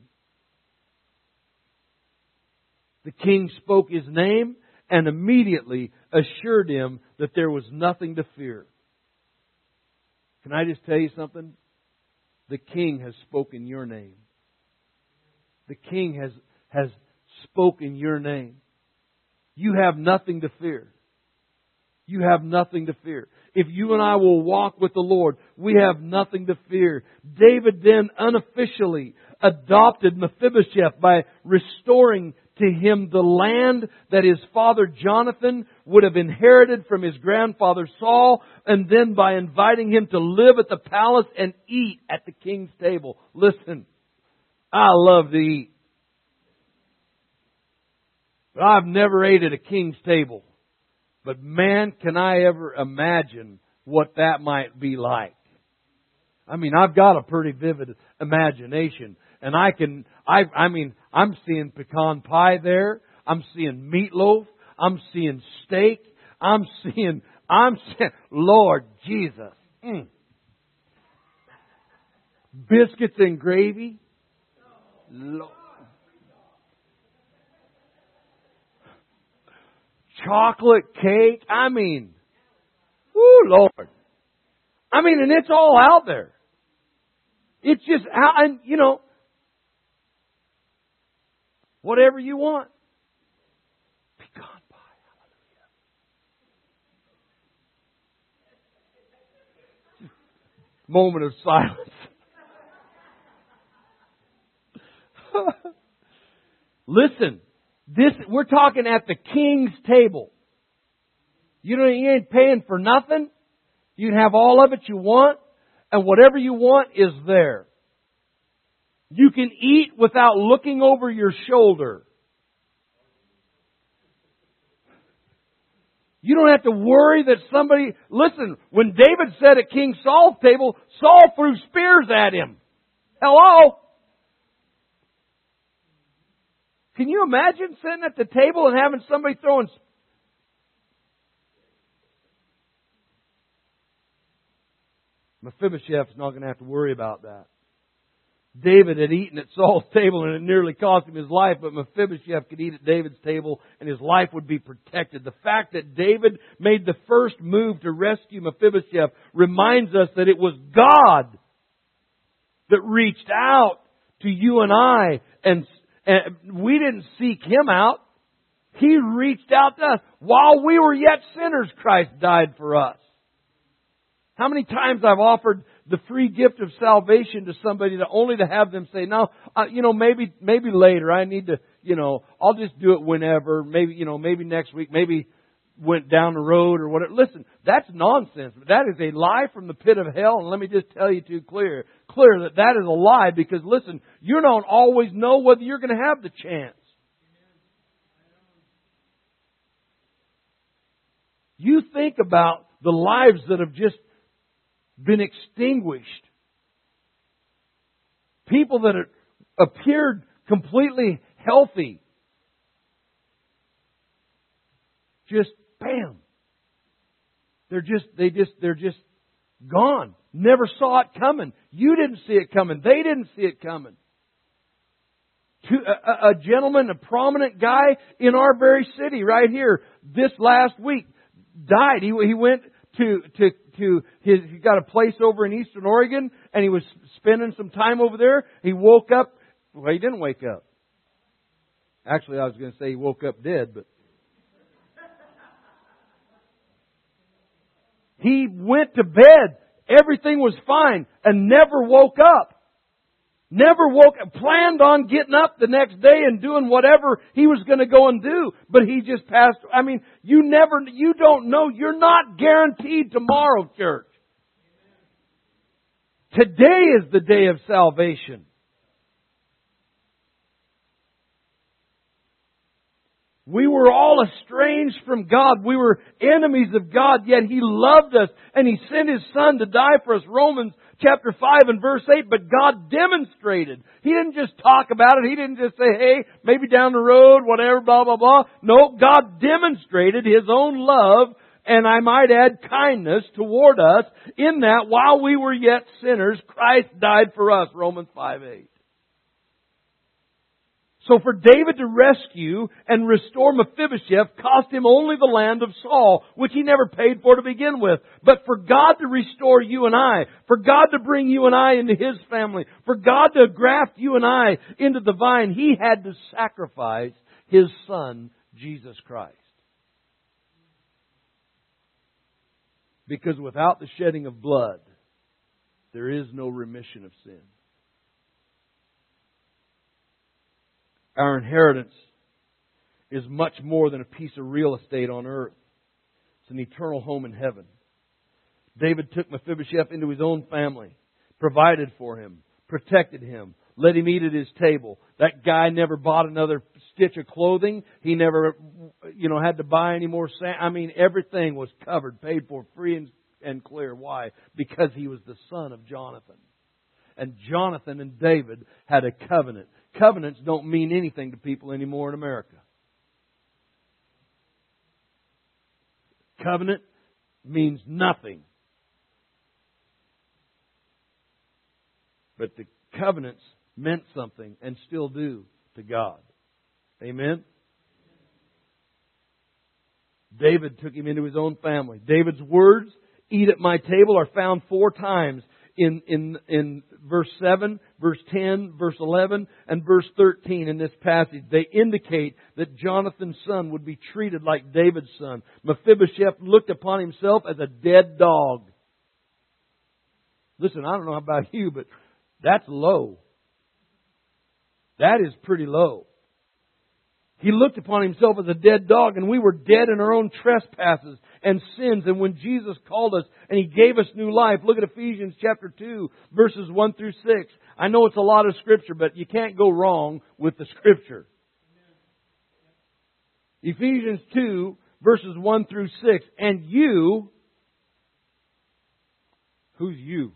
The king spoke his name and immediately assured him that there was nothing to fear. Can I just tell you something? The king has spoken your name. The king has, has spoken your name. You have nothing to fear. You have nothing to fear. If you and I will walk with the Lord, we have nothing to fear. David then unofficially adopted Mephibosheth by restoring to him the land that his father Jonathan would have inherited from his grandfather Saul, and then by inviting him to live at the palace and eat at the king's table. Listen, I love to eat. But I've never ate at a king's table. But man, can I ever imagine what that might be like. I mean, I've got a pretty vivid imagination. And I can, I, I mean, I'm seeing pecan pie there. I'm seeing meatloaf. I'm seeing steak. I'm seeing, I'm seeing, Lord Jesus. Mm. Biscuits and gravy. Lord. Chocolate cake. I mean, whoo, Lord. I mean, and it's all out there. It's just out, and you know, whatever you want. Pecan pie, hallelujah. Moment of silence. Listen, this we're talking at the king's table. You know, you ain't paying for nothing. You can have all of it you want, and whatever you want is there. You can eat without looking over your shoulder. You don't have to worry that somebody... Listen, when David sat at King Saul's table, Saul threw spears at him. Hello? Can you imagine sitting at the table and having somebody throwing... Mephibosheth's not going to have to worry about that. David had eaten at Saul's table and it nearly cost him his life, but Mephibosheth could eat at David's table and his life would be protected. The fact that David made the first move to rescue Mephibosheth reminds us that it was God that reached out to you and I, and, and we didn't seek Him out. He reached out to us. While we were yet sinners, Christ died for us. How many times I've offered the free gift of salvation to somebody to only to have them say, no, uh, you know, maybe, maybe later. I need to, you know, I'll just do it whenever. Maybe, you know, maybe next week. Maybe went down the road or whatever. Listen, that's nonsense. That is a lie from the pit of hell. And let me just tell you too clear, clear that that is a lie, because listen, you don't always know whether you're going to have the chance. You think about the lives that have just been extinguished. People that appeared completely healthy. Just bam. They're just, they just, they're just gone. Never saw it coming. You didn't see it coming. They didn't see it coming. To a, a gentleman, a prominent guy in our very city right here this last week died. He, he went to, to, to his, he got a place over in Eastern Oregon and he was spending some time over there. He woke up. Well, he didn't wake up. Actually, I was going to say he woke up dead, but he went to bed. Everything was fine and never woke up. Never woke up, planned on getting up the next day and doing whatever he was going to go and do. But he just passed. I mean, you never, you don't know. You're not guaranteed tomorrow, church. Today is the day of salvation. We were all estranged from God. We were enemies of God, yet He loved us and He sent His Son to die for us. Romans chapter five and verse eight. But God demonstrated. He didn't just talk about it. He didn't just say, hey, maybe down the road, whatever, blah, blah, blah. No, God demonstrated His own love, and I might add kindness toward us, in that while we were yet sinners, Christ died for us. Romans five eight. So for David to rescue and restore Mephibosheth cost him only the land of Saul, which he never paid for to begin with. But for God to restore you and I, for God to bring you and I into His family, for God to graft you and I into the vine, He had to sacrifice His Son, Jesus Christ. Because without the shedding of blood, there is no remission of sin. Our inheritance is much more than a piece of real estate on earth. It's an eternal home in heaven. David took Mephibosheth into his own family, provided for him, protected him, let him eat at his table. That guy never bought another stitch of clothing. He never, you know, had to buy any more sand. I mean, everything was covered, paid for, free and, and clear. Why? Because he was the son of Jonathan. And Jonathan and David had a covenant. Covenants don't mean anything to people anymore in America. Covenant means nothing. But the covenants meant something and still do to God. Amen? David took him into his own family. David's words, "eat at my table," are found four times in, in, in verse seven, verse ten, verse eleven, and verse thirteen in this passage. They indicate that Jonathan's son would be treated like David's son. Mephibosheth looked upon himself as a dead dog. Listen, I don't know about you, but that's low. That is pretty low. He looked upon himself as a dead dog, and we were dead in our own trespasses and sins. And when Jesus called us and He gave us new life, look at Ephesians chapter two, verses one through six. I know it's a lot of Scripture, but you can't go wrong with the Scripture. Ephesians two, verses one through six. And you, who's you?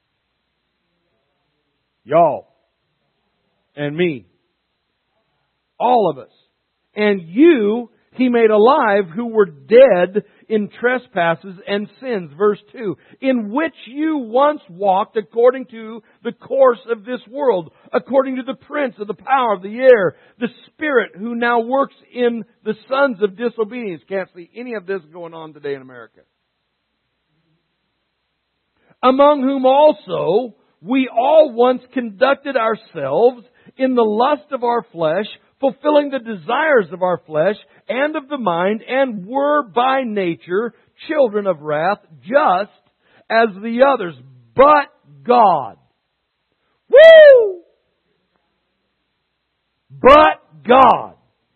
Y'all. And me. All of us. And you He made alive who were dead in trespasses and sins. Verse two. In which you once walked according to the course of this world, according to the prince of the power of the air, the Spirit who now works in the sons of disobedience. Can't see any of this going on today in America. Among whom also we all once conducted ourselves in the lust of our flesh, fulfilling the desires of our flesh and of the mind, and were by nature children of wrath, just as the others. But God. Woo! But God,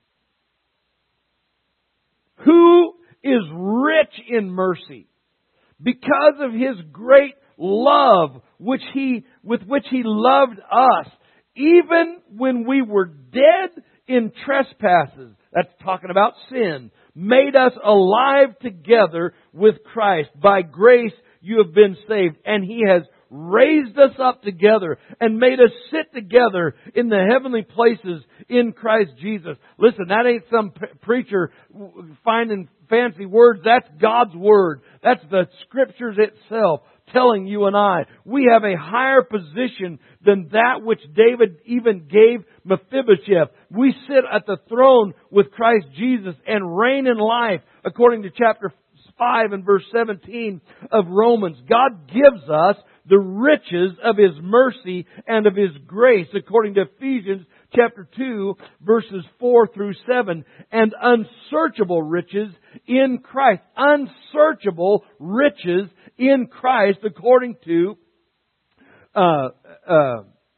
who is rich in mercy, because of His great love which He, with which He loved us, even when we were dead in trespasses, that's talking about sin, made us alive together with Christ. By grace you have been saved. And He has raised us up together and made us sit together in the heavenly places in Christ Jesus. Listen, that ain't some p- preacher finding fancy words. That's God's Word. That's the Scriptures itself telling you and I, we have a higher position than that which David even gave Mephibosheth. We sit at the throne with Christ Jesus and reign in life, according to chapter five and verse seventeen of Romans. God gives us the riches of His mercy and of His grace, according to Ephesians chapter two, verses four through seven. And unsearchable riches in Christ. Unsearchable riches in Christ, according to uh, uh,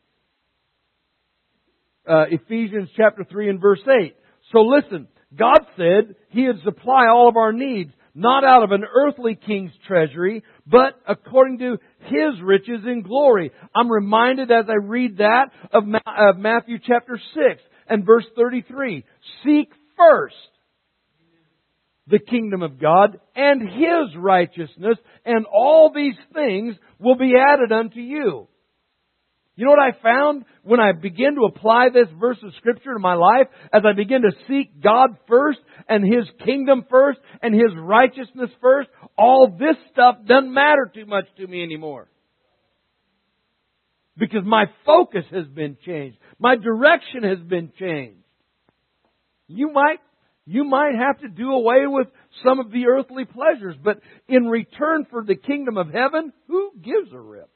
uh, Ephesians chapter three and verse eight. So listen, God said He would supply all of our needs, not out of an earthly king's treasury, but according to His riches in glory. I'm reminded as I read that of Matthew chapter six and verse thirty-three. Seek first the kingdom of God and His righteousness, and all these things will be added unto you. You know what I found when I begin to apply this verse of Scripture to my life? As I begin to seek God first and His kingdom first and His righteousness first, all this stuff doesn't matter too much to me anymore. Because my focus has been changed. My direction has been changed. You might You might have to do away with some of the earthly pleasures, but in return for the kingdom of heaven, who gives a rip?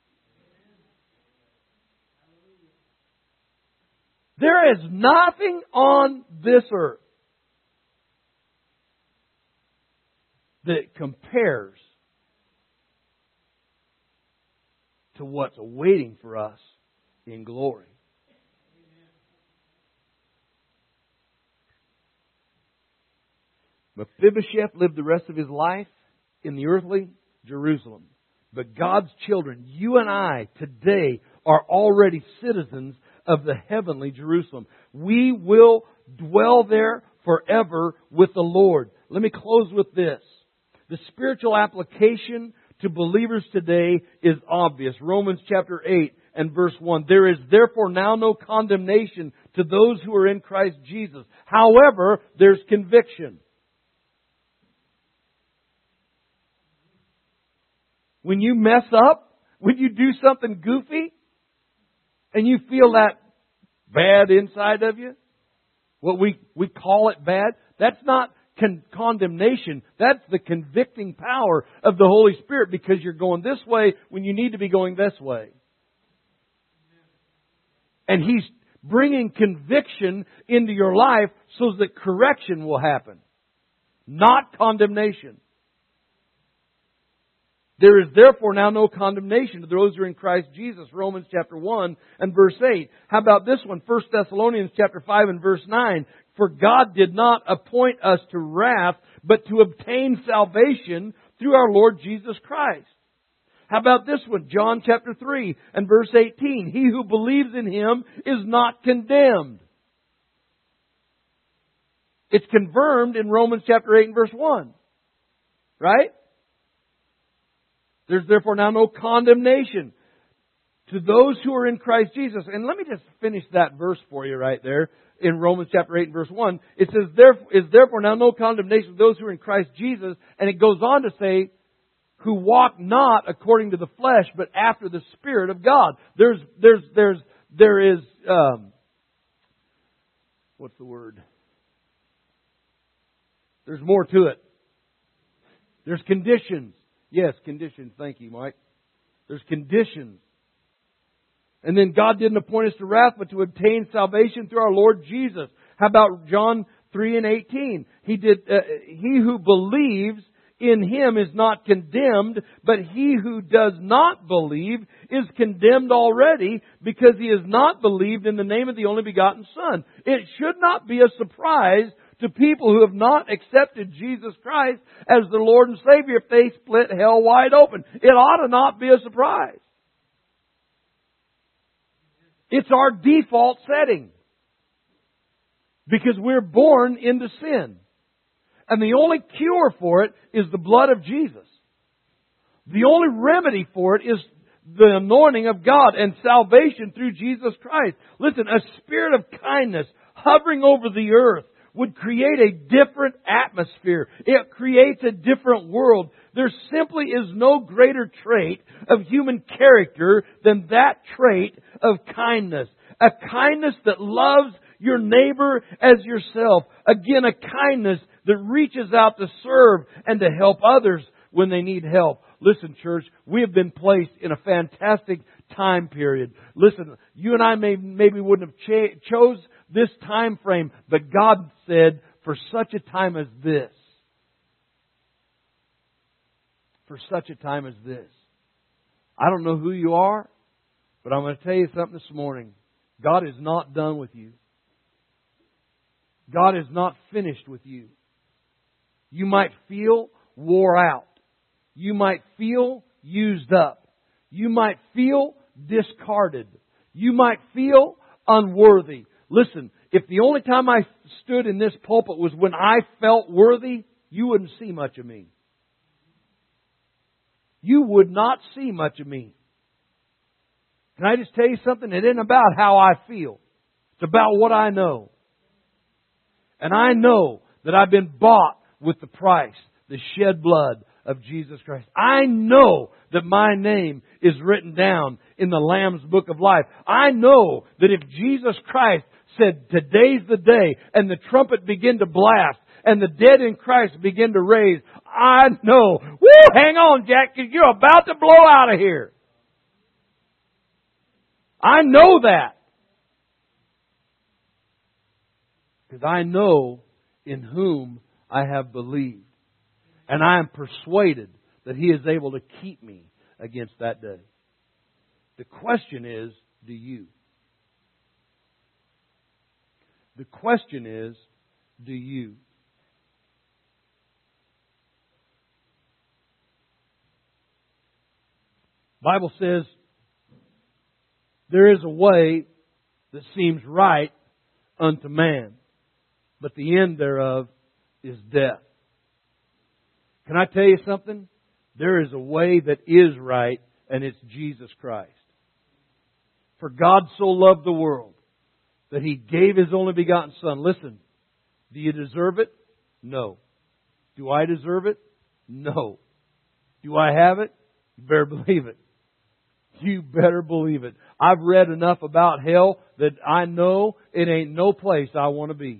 There is nothing on this earth that compares to what's awaiting for us in glory. Mephibosheth lived the rest of his life in the earthly Jerusalem. But God's children, you and I, today are already citizens of the heavenly Jerusalem. We will dwell there forever with the Lord. Let me close with this. The spiritual application to believers today is obvious. Romans chapter eight and verse one. There is therefore now no condemnation to those who are in Christ Jesus. However, there's conviction. When you mess up, when you do something goofy, and you feel that bad inside of you, what we, we call it bad, that's not con- condemnation. That's the convicting power of the Holy Spirit, because you're going this way when you need to be going this way. And He's bringing conviction into your life so that correction will happen, not condemnation. There is therefore now no condemnation to those who are in Christ Jesus. Romans chapter one and verse eight. How about this one? First Thessalonians chapter five and verse nine. For God did not appoint us to wrath, but to obtain salvation through our Lord Jesus Christ. How about this one? John chapter three and verse eighteen. He who believes in Him is not condemned. It's confirmed in Romans chapter eight and verse one. Right? There's therefore now no condemnation to those who are in Christ Jesus. And let me just finish that verse for you right there in Romans chapter eight and verse one. It says, there is therefore now no condemnation to those who are in Christ Jesus. And it goes on to say, who walk not according to the flesh, but after the Spirit of God. There's, there's, there's, there is, um, what's the word? There's more to it. There's conditions. Yes, conditions. Thank you, Mike. There's conditions. And then God didn't appoint us to wrath, but to obtain salvation through our Lord Jesus. How about John three and eighteen? He did. Uh, he who believes in Him is not condemned, but he who does not believe is condemned already, because he has not believed in the name of the only begotten Son. It should not be a surprise to people who have not accepted Jesus Christ as their Lord and Savior if they split hell wide open. It ought to not be a surprise. It's our default setting, because we're born into sin. And the only cure for it is the blood of Jesus. The only remedy for it is the anointing of God and salvation through Jesus Christ. Listen, a spirit of kindness hovering over the earth would create a different atmosphere. It creates a different world. There simply is no greater trait of human character than that trait of kindness. A kindness that loves your neighbor as yourself. Again, a kindness that reaches out to serve and to help others when they need help. Listen, church, we have been placed in a fantastic time period. Listen, you and I may, maybe wouldn't have cha- chose this time frame, but God said, for such a time as this. For such a time as this. I don't know who you are, but I'm going to tell you something this morning. God is not done with you. God is not finished with you. You might feel wore out. You might feel used up. You might feel discarded. You might feel unworthy. Listen, if the only time I stood in this pulpit was when I felt worthy, you wouldn't see much of me. You would not see much of me. Can I just tell you something? It isn't about how I feel. It's about what I know. And I know that I've been bought with the price, the shed blood of Jesus Christ. I know that my name is written down in the Lamb's Book of Life. I know that if Jesus Christ said, today's the day, and the trumpet began to blast, and the dead in Christ begin to raise, I know. Woo! Hang on, Jack, because you're about to blow out of here. I know that. Because I know in whom I have believed. And I am persuaded that He is able to keep me against that day. The question is, do you? The question is, do you? The Bible says there is a way that seems right unto man, but the end thereof is death. Can I tell you something? There is a way that is right, and it's Jesus Christ. For God so loved the world that He gave His only begotten Son. Listen, do you deserve it? No. Do I deserve it? No. Do I have it? You better believe it. You better believe it. I've read enough about hell that I know it ain't no place I want to be.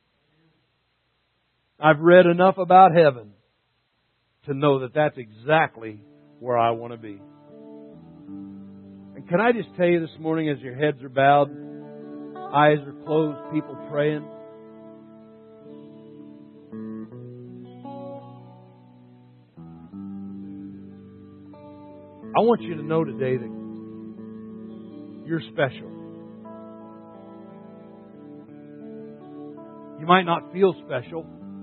I've read enough about heaven to know that that's exactly where I want to be. And can I just tell you this morning, as your heads are bowed, eyes are closed, people praying, I want you to know today that you're special. You might not feel special,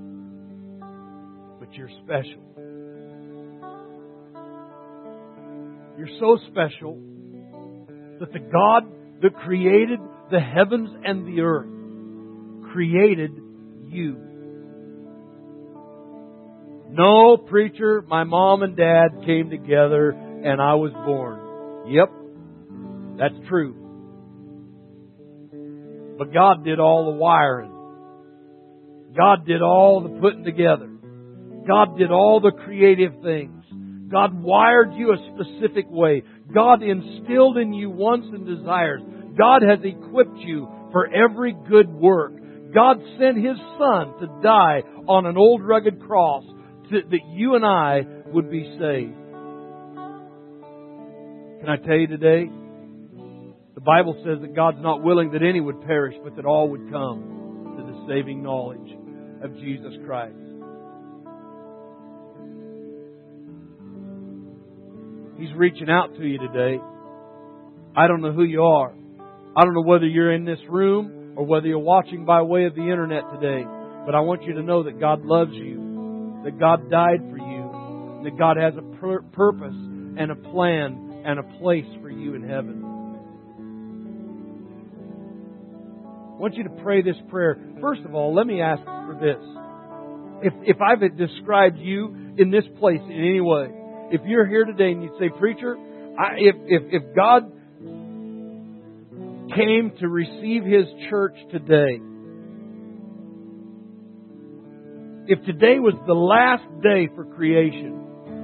but you're special. You're so special that the God that created the heavens and the earth created you. No, preacher, my mom and dad came together and I was born. Yep, that's true. But God did all the wiring. God did all the putting together. God did all the creative things. God wired you a specific way. God instilled in you wants and desires. God has equipped you for every good work. God sent His Son to die on an old rugged cross to, that you and I would be saved. Can I tell you today? The Bible says that God's not willing that any would perish, but that all would come to the saving knowledge of Jesus Christ. He's reaching out to you today. I don't know who you are. I don't know whether you're in this room or whether you're watching by way of the internet today. But I want you to know that God loves you, that God died for you, and that God has a pur- purpose and a plan and a place for you in heaven. I want you to pray this prayer. First of all, let me ask for this. If, if I've described you in this place in any way, if you're here today and you say, preacher, I, if, if, if God came to receive His church today, if today was the last day for creation,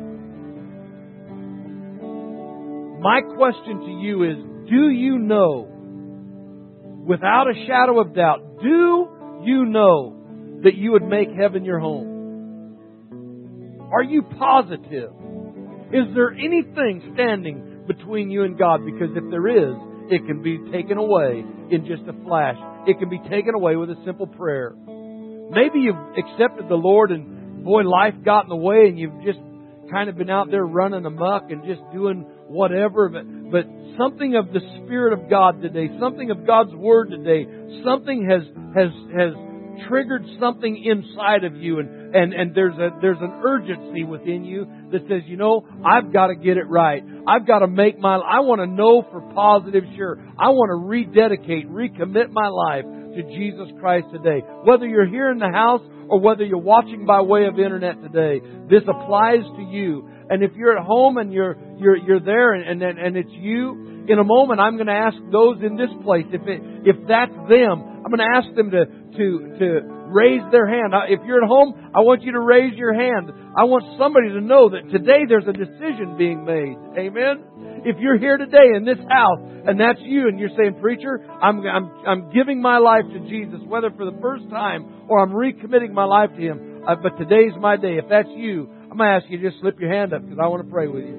my question to you is, do you know, without a shadow of doubt, do you know that you would make heaven your home? Are you positive? Is there anything standing between you and God? Because if there is, it can be taken away in just a flash. It can be taken away with a simple prayer. Maybe you've accepted the Lord and boy, life got in the way and you've just kind of been out there running amok and just doing whatever. But, but something of the Spirit of God today, something of God's Word today, something has has has triggered something inside of you, and, and, and there's a there's an urgency within you that says, you know, I've got to get it right. I've got to make my I want to know for positive sure. I want to rededicate, recommit my life to Jesus Christ today. Whether you're here in the house or whether you're watching by way of internet today, this applies to you. And if you're at home and you're you're you're there and and, and it's you, in a moment I'm going to ask those in this place, if it, if that's them, I'm going to ask them to to to raise their hand. If you're at home, I want you to raise your hand. I want somebody to know that today there's a decision being made. Amen. If you're here today in this house and that's you and you're saying, preacher, I'm I'm I'm giving my life to Jesus, whether for the first time or I'm recommitting my life to Him. Uh, but today's my day. If that's you, I'm going to ask you to just slip your hand up because I want to pray with you.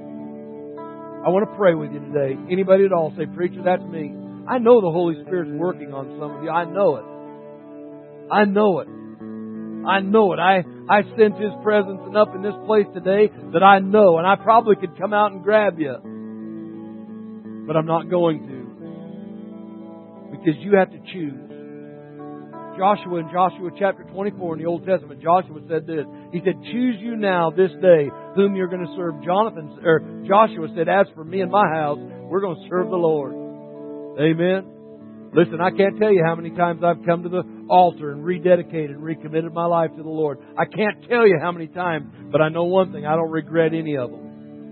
I want to pray with you today. Anybody at all say, preacher, that's me. I know the Holy Spirit's working on some of you. I know it. I know it. I know it. I, I sense His presence enough in this place today that I know. And I probably could come out and grab you. But I'm not going to. Because you have to choose. Joshua in Joshua chapter twenty-four in the Old Testament, Joshua said this. He said, choose you now this day whom you're going to serve. Jonathan, or Joshua said, as for me and my house, we're going to serve the Lord. Amen. Listen, I can't tell you how many times I've come to the altar and rededicated and recommitted my life to the Lord. I can't tell you how many times, but I know one thing, I don't regret any of them.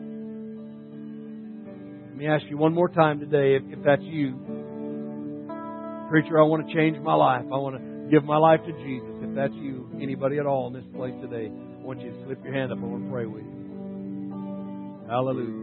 Let me ask you one more time today, if, if that's you. Preacher, I want to change my life. I want to give my life to Jesus. If that's you, anybody at all in this place today, I want you to slip your hand up. I want to pray with you. Hallelujah.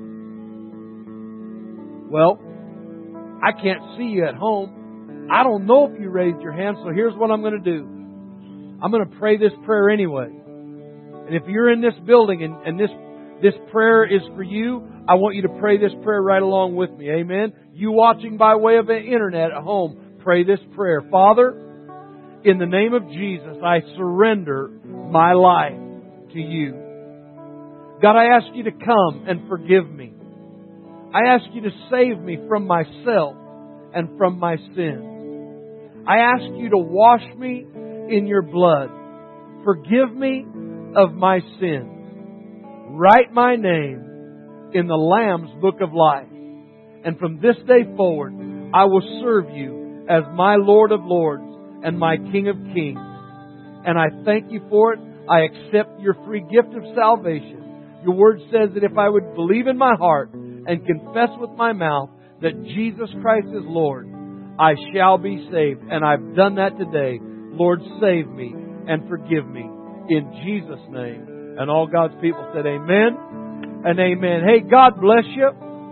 Well, I can't see you at home. I don't know if you raised your hand, so here's what I'm going to do. I'm going to pray this prayer anyway. And if you're in this building and, and this this prayer is for you, I want you to pray this prayer right along with me. Amen? You watching by way of the internet at home, pray this prayer. Father, in the name of Jesus, I surrender my life to you. God, I ask you to come and forgive me. I ask you to save me from myself and from my sins. I ask you to wash me in your blood. Forgive me of my sins. Write my name in the Lamb's Book of Life. And from this day forward, I will serve you as my Lord of Lords and my King of Kings. And I thank you for it. I accept your free gift of salvation. Your word says that if I would believe in my heart and confess with my mouth that Jesus Christ is Lord, I shall be saved. And I've done that today. Lord, save me and forgive me. In Jesus' name. And all God's people said amen and amen. Hey, God bless you.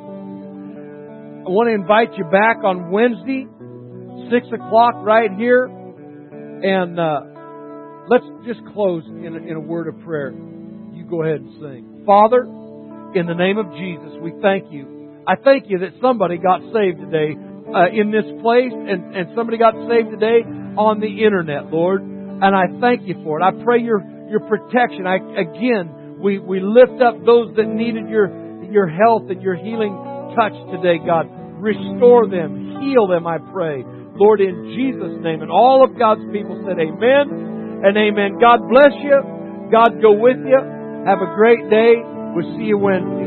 I want to invite you back on Wednesday, six o'clock right here. And uh, let's just close in a, in a word of prayer. You go ahead and sing. Father, in the name of Jesus, we thank you. I thank you that somebody got saved today uh, in this place and, and somebody got saved today on the internet, Lord. And I thank you for it. I pray your your protection. I, again, we, we lift up those that needed your, your health and your healing touch today, God. Restore them. Heal them, I pray. Lord, in Jesus' name. And all of God's people said amen and amen. God bless you. God go with you. Have a great day. We'll see you Wednesday.